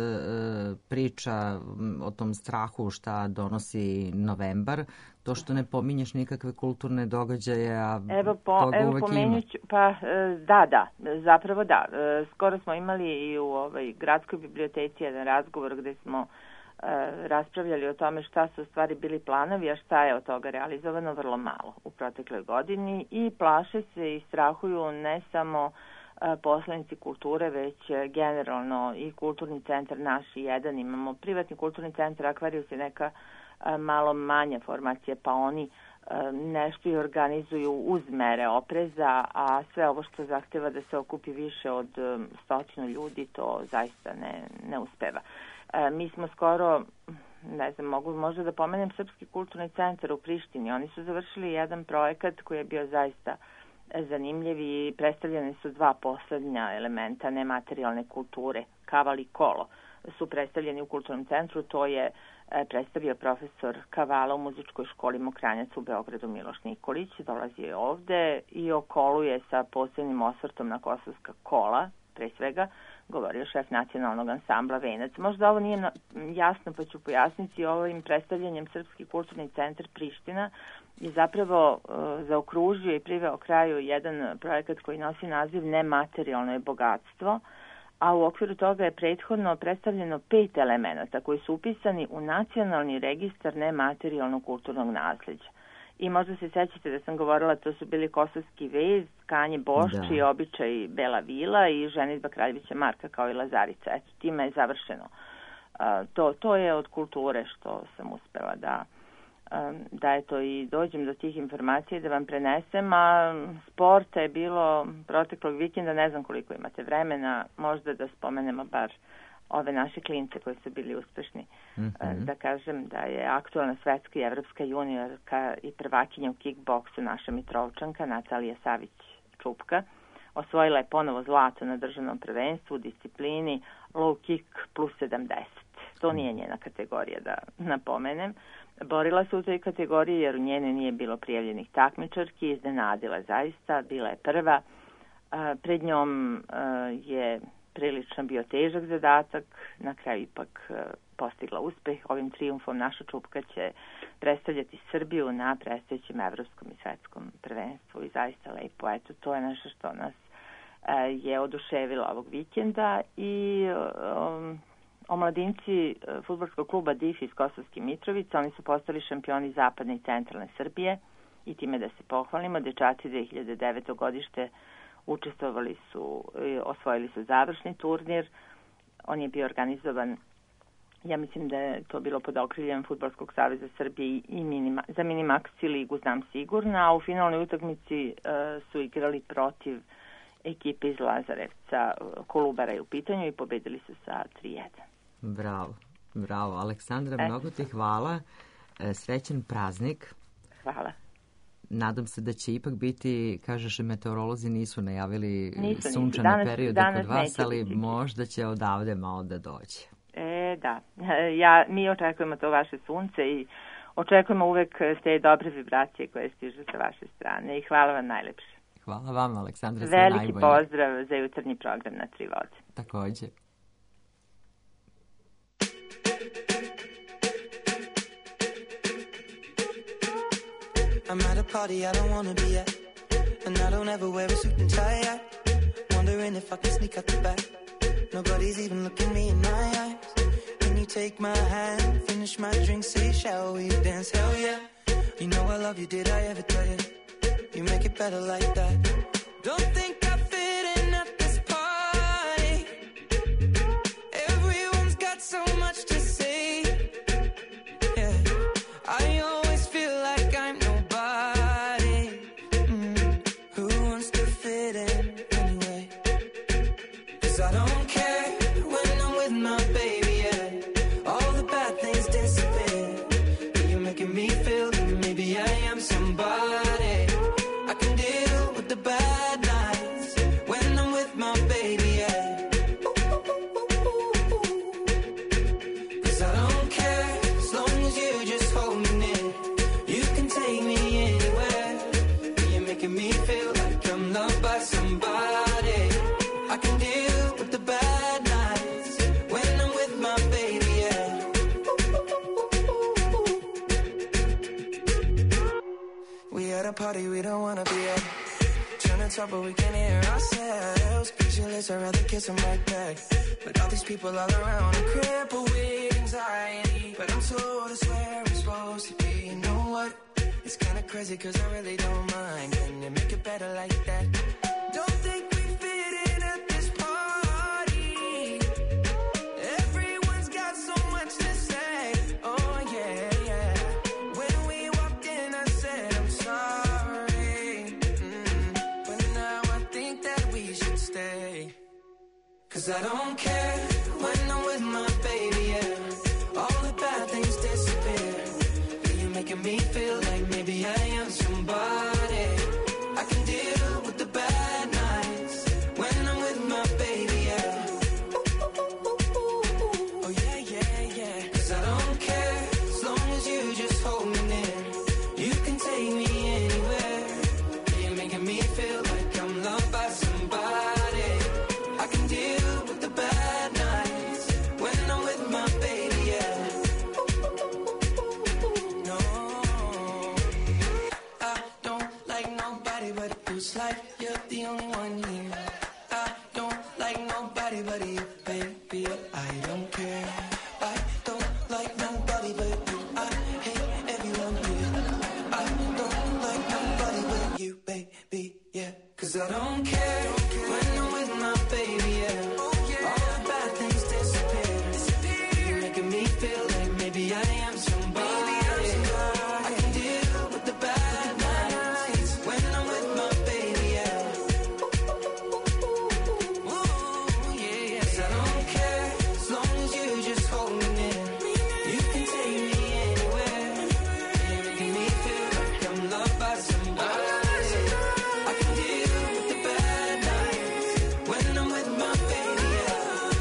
priča o tom strahu šta donosi novembar, to što ne pominješ nikakve kulturne događaje, a evo po, toga evo uvek pomenjuću, ima. Pa da, da, zapravo da. Skoro smo imali i u ovoj gradskoj biblioteci jedan razgovor gde smo raspravljali o tome šta su u stvari bili planovi, a šta je od toga realizovano, vrlo malo u protekloj godini i plaše se i strahuju ne samo poslanici kulture, već generalno i kulturni centar naš i jedan. Imamo privatni kulturni centar, Akvarijus je neka malo manja formacija, pa oni nešto i organizuju uz mere opreza, a sve ovo što zahteva da se okupi više od stotinu ljudi, to zaista ne, ne uspeva. Mi smo skoro, ne znam, mogu možda da pomenem Srpski kulturni centar u Prištini. Oni su završili jedan projekat koji je bio zaista zanimljiv i predstavljene su dva poslednja elementa nematerijalne kulture, kaval i kolo, su predstavljeni u kulturnom centru. To je predstavio profesor kavala u muzičkoj školi Mokranjac u Beogradu Miloš Nikolić. Dolazio je ovde i okoluje sa posebnim osvrtom na kosovska kola, pre svega, govorio šef nacionalnog ansambla Venac. Možda ovo nije jasno, pa ću pojasniti. Ovim predstavljanjem Srpski kulturni centar Priština je zapravo uh, zaokružio i priveo kraju jedan projekat koji nosi naziv Nematerijalno je bogatstvo, a u okviru toga je prethodno predstavljeno pet elemenata koji su upisani u Nacionalni registar nematerijalnog kulturnog nasleđa. I možda se sećate da sam govorila, to su bili kosovski vez, tkanje Bošči, da. Običaj Bela Vila i ženidba Kraljevića Marka kao i Lazarica. Eto, time je završeno. Uh, to, to je od kulture što sam uspela da, um, da eto i dođem do tih informacija i da vam prenesem. A sporta je bilo proteklog vikenda, ne znam koliko imate vremena, možda da spomenemo bar ove naše klince koji su bili uspešni. Mm-hmm. Da kažem da je aktualna svetska i evropska juniorka i prvakinja u kickboksu naša Mitrovčanka Natalija Savić-Čupka osvojila je ponovo zlato na državnom prvenstvu u disciplini low kick plus sedamdeset. To nije njena kategorija, da napomenem. Borila se u toj kategoriji jer u njene nije bilo prijavljenih takmičarki, iznenadila zaista, bila je prva. Pred njom je prilično bio težak zadatak, na kraju ipak e, postigla uspeh. Ovim trijumfom naša Čupka će predstavljati Srbiju na predstojećem evropskom i svetskom prvenstvu i zaista lepo. Eto, to je nešto što nas e, je oduševilo ovog vikenda i um, omladinci fudbalskog kluba D I F iz Kosovske Mitrovice, oni su postali šampioni zapadne i centralne Srbije i time da se pohvalimo. Dečaci dve hiljade deveto godište učestvovali su, osvojili su završni turnir. On je bio organizovan, ja mislim da je to bilo pod okriljem Fudbalskog saveza Srbije i minima, za Minimax ligu, znam sigurno, a u finalnoj utakmici uh, su igrali protiv ekipe iz Lazarevca, Kolubara je u pitanju i pobedili su sa tri jedan. Bravo, bravo. Aleksandra, e. mnogo ti hvala. Srećan praznik. Hvala. Nadam se da će ipak biti, kažeš, meteorolozi nisu najavili nisu, sunčane danas, periode danas kod vas, ali biti. Možda će odavde malo da dođe. E, da. Ja, mi očekujemo to vaše sunce i očekujemo uvek te dobre vibracije koje stižu sa vaše strane i hvala vam najlepše. Hvala vam, Aleksandra, sve Veliki najbolje. pozdrav za jutarnji program na Tri vode. Takođe. I'm at a party I don't wanna be at, and I don't ever wear a suit and tie yet. Wondering if I can sneak out the back. Nobody's even looking me in my eyes. Can you take my hand, finish my drink, say shall we dance? Hell yeah. You know I love you, did I ever tell you? You make it better like that. Don't think I fit in at this party. Everyone's got so much to say. Yeah, I always feel like I'm nobody. Mm. Who wants to fit in anyway? 'Cause I don't care when I'm with my baby, yeah. All the bad things disappear. You're making me feel that maybe I am somebody. I can deal with the bad nights when I'm with my baby, yeah. 'Cause I don't care as long as you just hold me near. You can take me anywhere. You're making me feel like I'm loved by somebody. I can deal with the bad nights when I'm with my baby, yeah. We at a party we don't wanna be at. Trying to talk but we can't hear ourselves. Pictureless, I'd rather kiss them right back. But all these people all around are crippled with anxiety. But I'm told it's where I'm supposed to be. You know what? It's kinda crazy 'cause I really don't mind. Can you make it better like that? Don't think we fit in at this party. Everyone's got so much to say. Oh yeah, yeah. When we walked in I said I'm sorry. Mm. But now I think that we should stay. 'Cause I don't care when I'm with my baby, yeah. All the bad things disappear. You're making me feel like maybe I am somebody. I can deal with the bad nights when I'm with my baby, yeah. Oh yeah, yeah, yeah. 'Cause I don't care as long as you just hold me near. You can take me anywhere. You're making me feel like I'm loved by somebody. I can deal with the bad nights when I'm with my baby, yeah. No, I don't like nobody, but it feels like you're the only one here. I don't like nobody but you, baby. I don't care. I don't like nobody but you. I hate everyone here. I don't like nobody but you, baby, yeah. 'Cause I don't care when I'm with my baby, yeah. All the bad things disappear. You're making me feel like maybe I am somebody. I can deal with the bad nights when I'm with my baby, yeah. Ooh, yeah, yeah. 'Cause I don't care as long as you just hold me near. You can take me anywhere. You're making me feel like I'm loved by somebody. I can deal with the bad nights when I'm with my baby, yeah.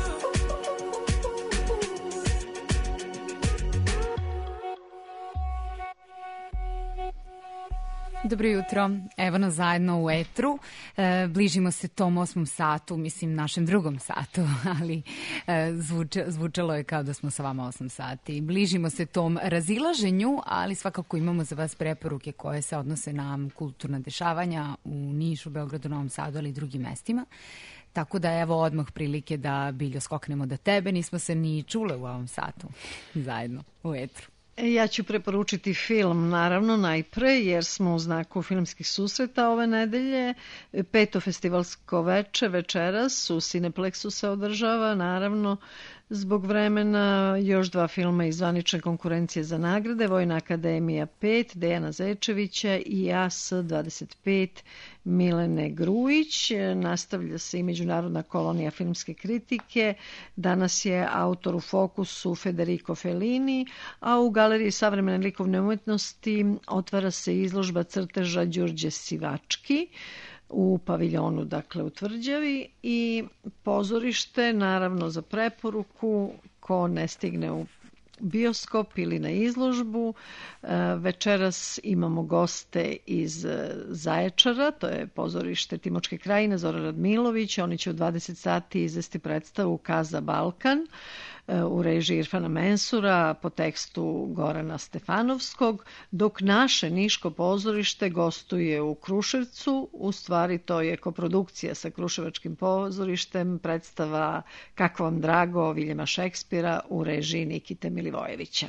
Dobro jutro, evo nas zajedno u etru, e, bližimo se tom osmom satu, mislim našem drugom satu, ali e, zvuče, zvučalo je kao da smo sa vama osam sati. Bližimo se tom razilaženju, ali svakako imamo za vas preporuke koje se odnose na kulturna dešavanja u Nišu, Beogradu, Novom Sadu, ali i drugim mestima. Tako da evo odmah prilike da Biljo skoknemo do tebe, nismo se ni čule u ovom satu zajedno u etru. Ja ću preporučiti film, naravno, najpre, jer smo u znaku filmskih susreta ove nedelje. Peto festivalsko veče večeras u Cineplexu se održava, naravno, zbog vremena još dva filma iz zvanične konkurencije za nagrade, Vojna akademija pet, Dejana Zečevića i Ja S dvadeset pet, Milene Grujić. Nastavlja se i Međunarodna kolonija filmske kritike. Danas je autor u fokusu Federico Fellini, a u Galeriji savremene likovne umetnosti otvara se izložba crteža Đurđe Sivački u paviljonu, dakle u Tvrđavi, i pozorište, naravno za preporuku, ko ne stigne u bioskop ili na izložbu. Večeras imamo goste iz Zaječara, to je pozorište Timočke krajine, Zoran Radmilović. Oni će u dvadeset sati izvesti predstavu Kaza Balkan. u režiji Irfana Mensura po tekstu Gorana Stefanovskog, dok naše Niško pozorište gostuje u Kruševcu. U stvari to je koprodukcija sa Kruševačkim pozorištem, predstava Kako vam drago Viljema Šekspira u režiji Nikite Milivojevića.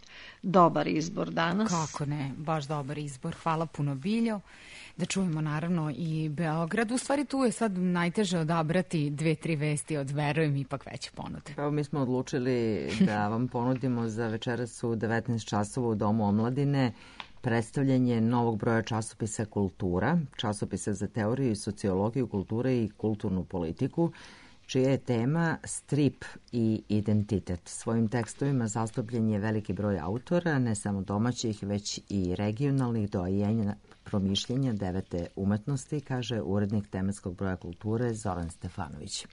Dobar izbor danas. Kako ne, baš dobar izbor. Hvala puno, Biljo. Da čujemo naravno i Beograd. U stvari tu je sad najteže odabrati dve, tri vesti od, verujem, ipak veće ponude. Evo, mi smo odlučili da vam ponudimo za večeras u devetnaest časova u Domu omladine predstavljanje novog broja časopisa Kultura, časopisa za teoriju i sociologiju kulture i kulturnu politiku, čija je tema strip i identitet. Svojim tekstovima zastupljen je veliki broj autora, ne samo domaćih, već i regionalnih doajenja promišljenja devete umetnosti, kaže urednik tematskog broja Kulture Zoran Stefanović.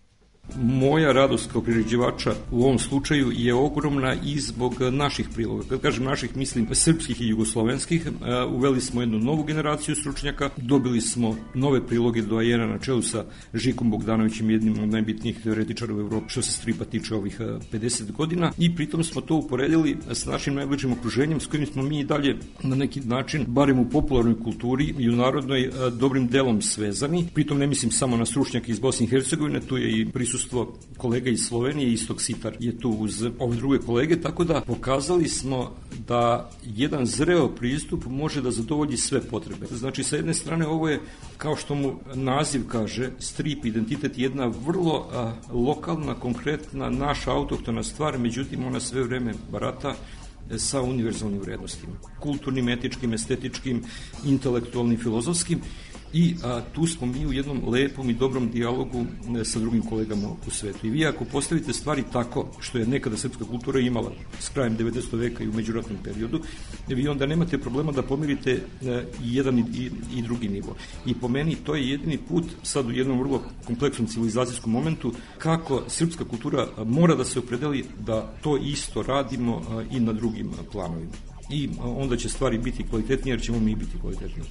Moja radost kao priređivača u ovom slučaju je ogromna i zbog naših priloga. Kad kažem naših, mislim srpskih i jugoslovenskih. Uveli smo jednu novu generaciju stručnjaka, dobili smo nove priloge doajena na čelu sa Žikom Bogdanovićem, jednim od najbitnijih teoretičara u Evropi što se stripa tiče ovih pedeset godina, i pritom smo to uporedili sa našim najbližim okruženjem s kojim smo mi i dalje na neki način, barem u popularnoj kulturi i u narodnoj, dobrim delom svezani. Pritom ne mislim samo na stručnjake iz Bosne i Hercegovine, tu je i prisustvo kolega iz Slovenije, Istok Sitar je tu uz ove druge kolege, tako da pokazali smo da jedan zreo pristup može da zadovolji sve potrebe. Znači, sa jedne strane, ovo je, kao što mu naziv kaže, strip identitet, jedna vrlo a, lokalna, konkretna, naša autohtona stvar, međutim ona sve vreme barata sa univerzalnim vrednostima, kulturnim, etičkim, estetičkim, intelektualnim, filozofskim. I a, tu smo mi u jednom lepom i dobrom dijalogu e, sa drugim kolegama u svetu. I vi ako postavite stvari tako što je nekada srpska kultura imala s krajem devedesetog veka i u međuratnom periodu, vi onda nemate problema da pomirite e, i jedan i, i, i drugi nivo. I po meni to je jedini put sad u jednom vrlo kompleksnom civilizacijskom momentu kako srpska kultura mora da se opredeli da to isto radimo a, i na drugim planovima. I a, onda će stvari biti kvalitetnije jer ćemo mi biti kvalitetniji.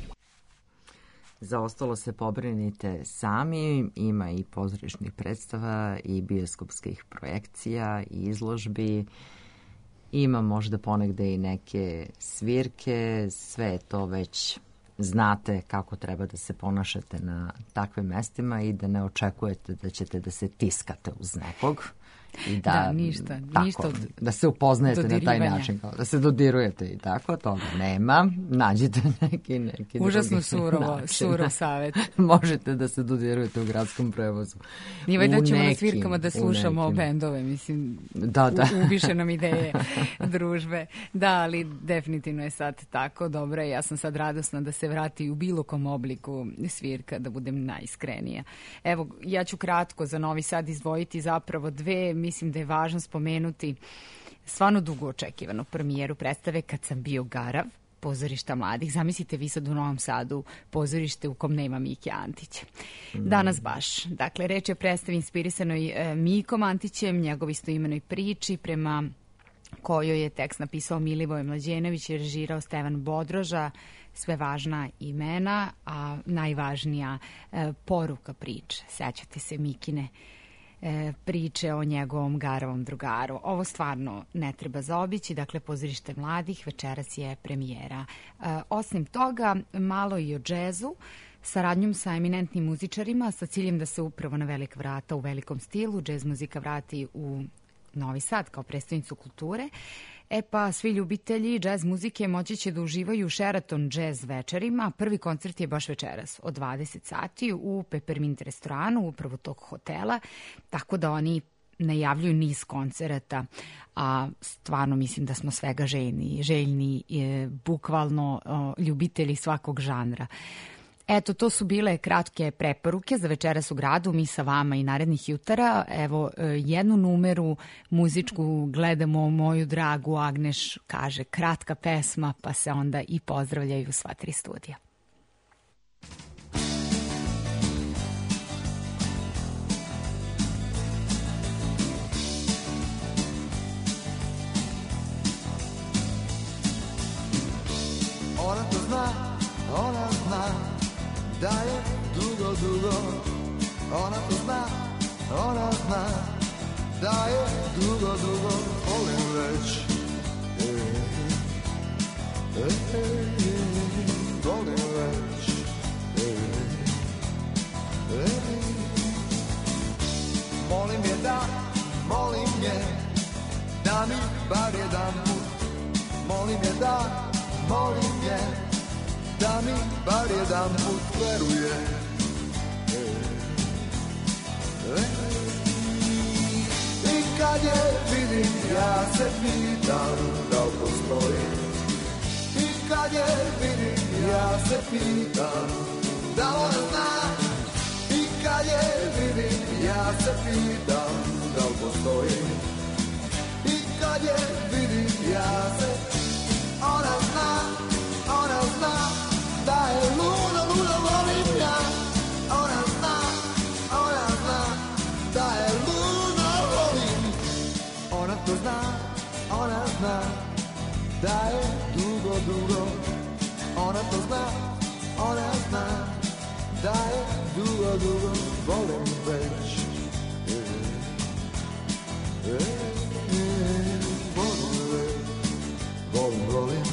Za ostalo se pobrinite sami, ima i pozorišnih predstava i bioskopskih projekcija i izložbi, ima možda ponegde i neke svirke, sve je to već znate kako treba da se ponašate na takvim mestima i da ne očekujete da ćete da se tiskate uz nekog. I da, da, ništa, tako, ništa od da se upoznajete na taj način, kao da se dodirujete i tako, toga nema, nađite neki, neki užasno surovo, surov savjet. Možete da se dodirujete u gradskom prevozu. Nije valjda ćemo na svirkama da slušamo bendove, mislim, da, da. ubiše nam ideje družbe. Da, ali definitivno je sad tako, dobro, ja sam sad radosna da se vrati u bilo kom obliku svirka, da budem najiskrenija. Evo, ja ću kratko za Novi Sad izdvojiti zapravo dve. Mislim da je važno spomenuti stvarno dugo očekivanu premijeru predstave Kad sam bio garav, pozorišta mladih. Zamislite vi sad u Novom Sadu pozorište u kom nema Mike Antića. Danas baš. Dakle, reč je o predstavi inspirisanoj e, Mikom Antićem, njegovi istoimenoj priči prema kojoj je tekst napisao Milivoje Mlađenović i režirao Stevan Bodroža. Sve važna imena, a najvažnija e, poruka priče. Sećate se Mikine priče o njegovom garavom drugaru. Ovo stvarno ne treba zaobići, dakle pozorište mladih, večeras je premijera. E, osim toga, malo i o džezu, saradnjom sa eminentnim muzičarima sa ciljem da se upravo na velika vrata u velikom stilu džez muzika vrati u Novi Sad kao prestonicu kulture. E pa, svi ljubitelji džez muzike moći će da uživaju u Sheraton džez večerima. Prvi koncert je baš večeras od dvadeset sati u Peppermint restoranu, upravo tog hotela, tako da oni najavljuju niz koncerata, a stvarno mislim da smo svega željni, željni je, bukvalno o, ljubitelji svakog žanra. Eto, to su bile kratke preporuke za večeras u gradu, mi sa vama i narednih jutara. Evo, jednu numeru muzičku gledamo, moju dragu Agneš kaže kratka pesma, pa se onda i pozdravljaju sva tri studija. Ona to zna, ona zna da je dugo, dugo. Ona to zna, ona zna da je dugo, dugo volim već. E, e, e, volim već. E, e, molim je da, molim je da mi bar jedan put. Molim je da, molim je da mi bar jedan put veruje. E, e, i kad je vidim ja se pitam da li postoji. I kad je vidim ja se pitam da li ona zna. I kad je vidim ja se pitam da li postoji. I kad je vidim ja se ona zna, ona zna da je ludo, ludo volim ja. Ona zna, ona zna da je ludo volim. Ona to zna, ona zna da je dugo, dugo. Ona to zna, ona zna da je dugo, dugo volim već. E, e, e, volim već, volim, volim.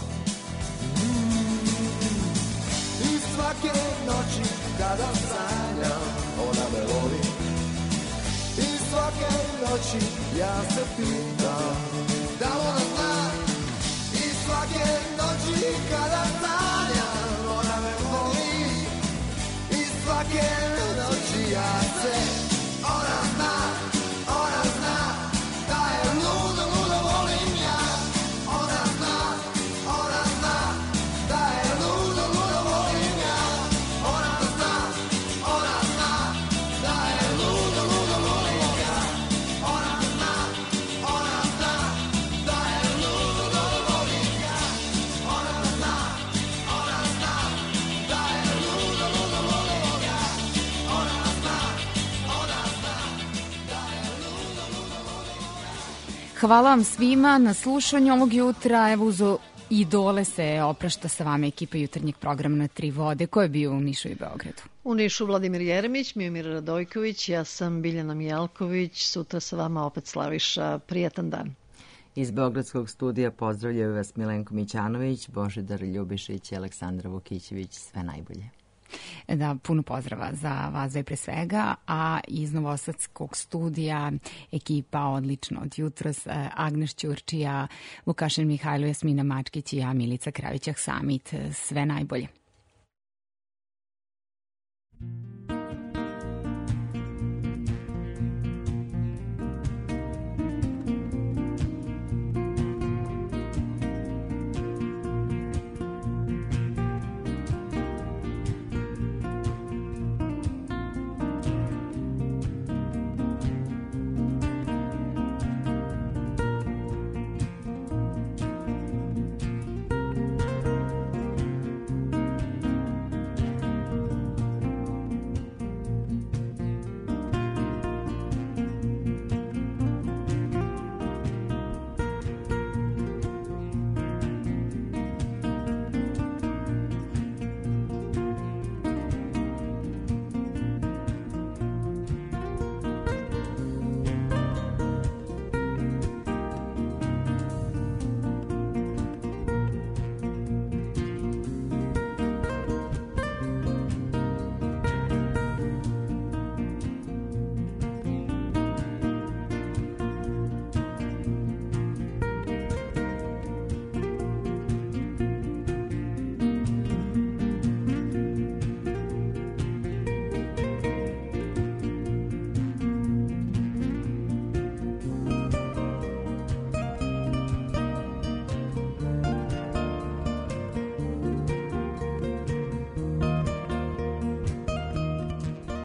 Mm. I svake noći kada sanjam, ona me voli. I svake noći ja se pitam da li ona zna. I svake noći kada sanjam, ona me voli. I svake noći ja se, ona zna, ona zna da je ludo, ludo volim ja. Ona zna, ona zna da je ludo, ludo volim ja. Ona zna, ona zna da je ludo, ludo volim ja. Ona zna, ona zna da je ludo, ludo volim ja. Ona zna, ona zna da je ludo, ludo volim ja. Ona zna, ona zna da je ludo, ludo volim ja. Hvala vam svima na slušanju ovog jutra. Evo uz idole se oprašta sa vama ekipa jutarnjeg programa na Tri vode. Ko je bio u Nišu i Beogradu? U Nišu Vladimir Jeremić, Miomir Radojković, ja sam Biljana Mijalković. Sutra sa vama opet Slaviša. Prijatan dan. Iz Beogradskog studija pozdravljaju vas Milenko Mićanović, Božidar Ljubišić i Aleksandra Vukićević. Sve najbolje. Da, puno pozdrava za vas dve pre svega, a iz Novosadskog studija ekipa odlično od jutros, Agnes Ćurčija, Vukašin Mihajlo, Jasmina Mačkić i ja, Milica Kravićak Samit. Sve najbolje.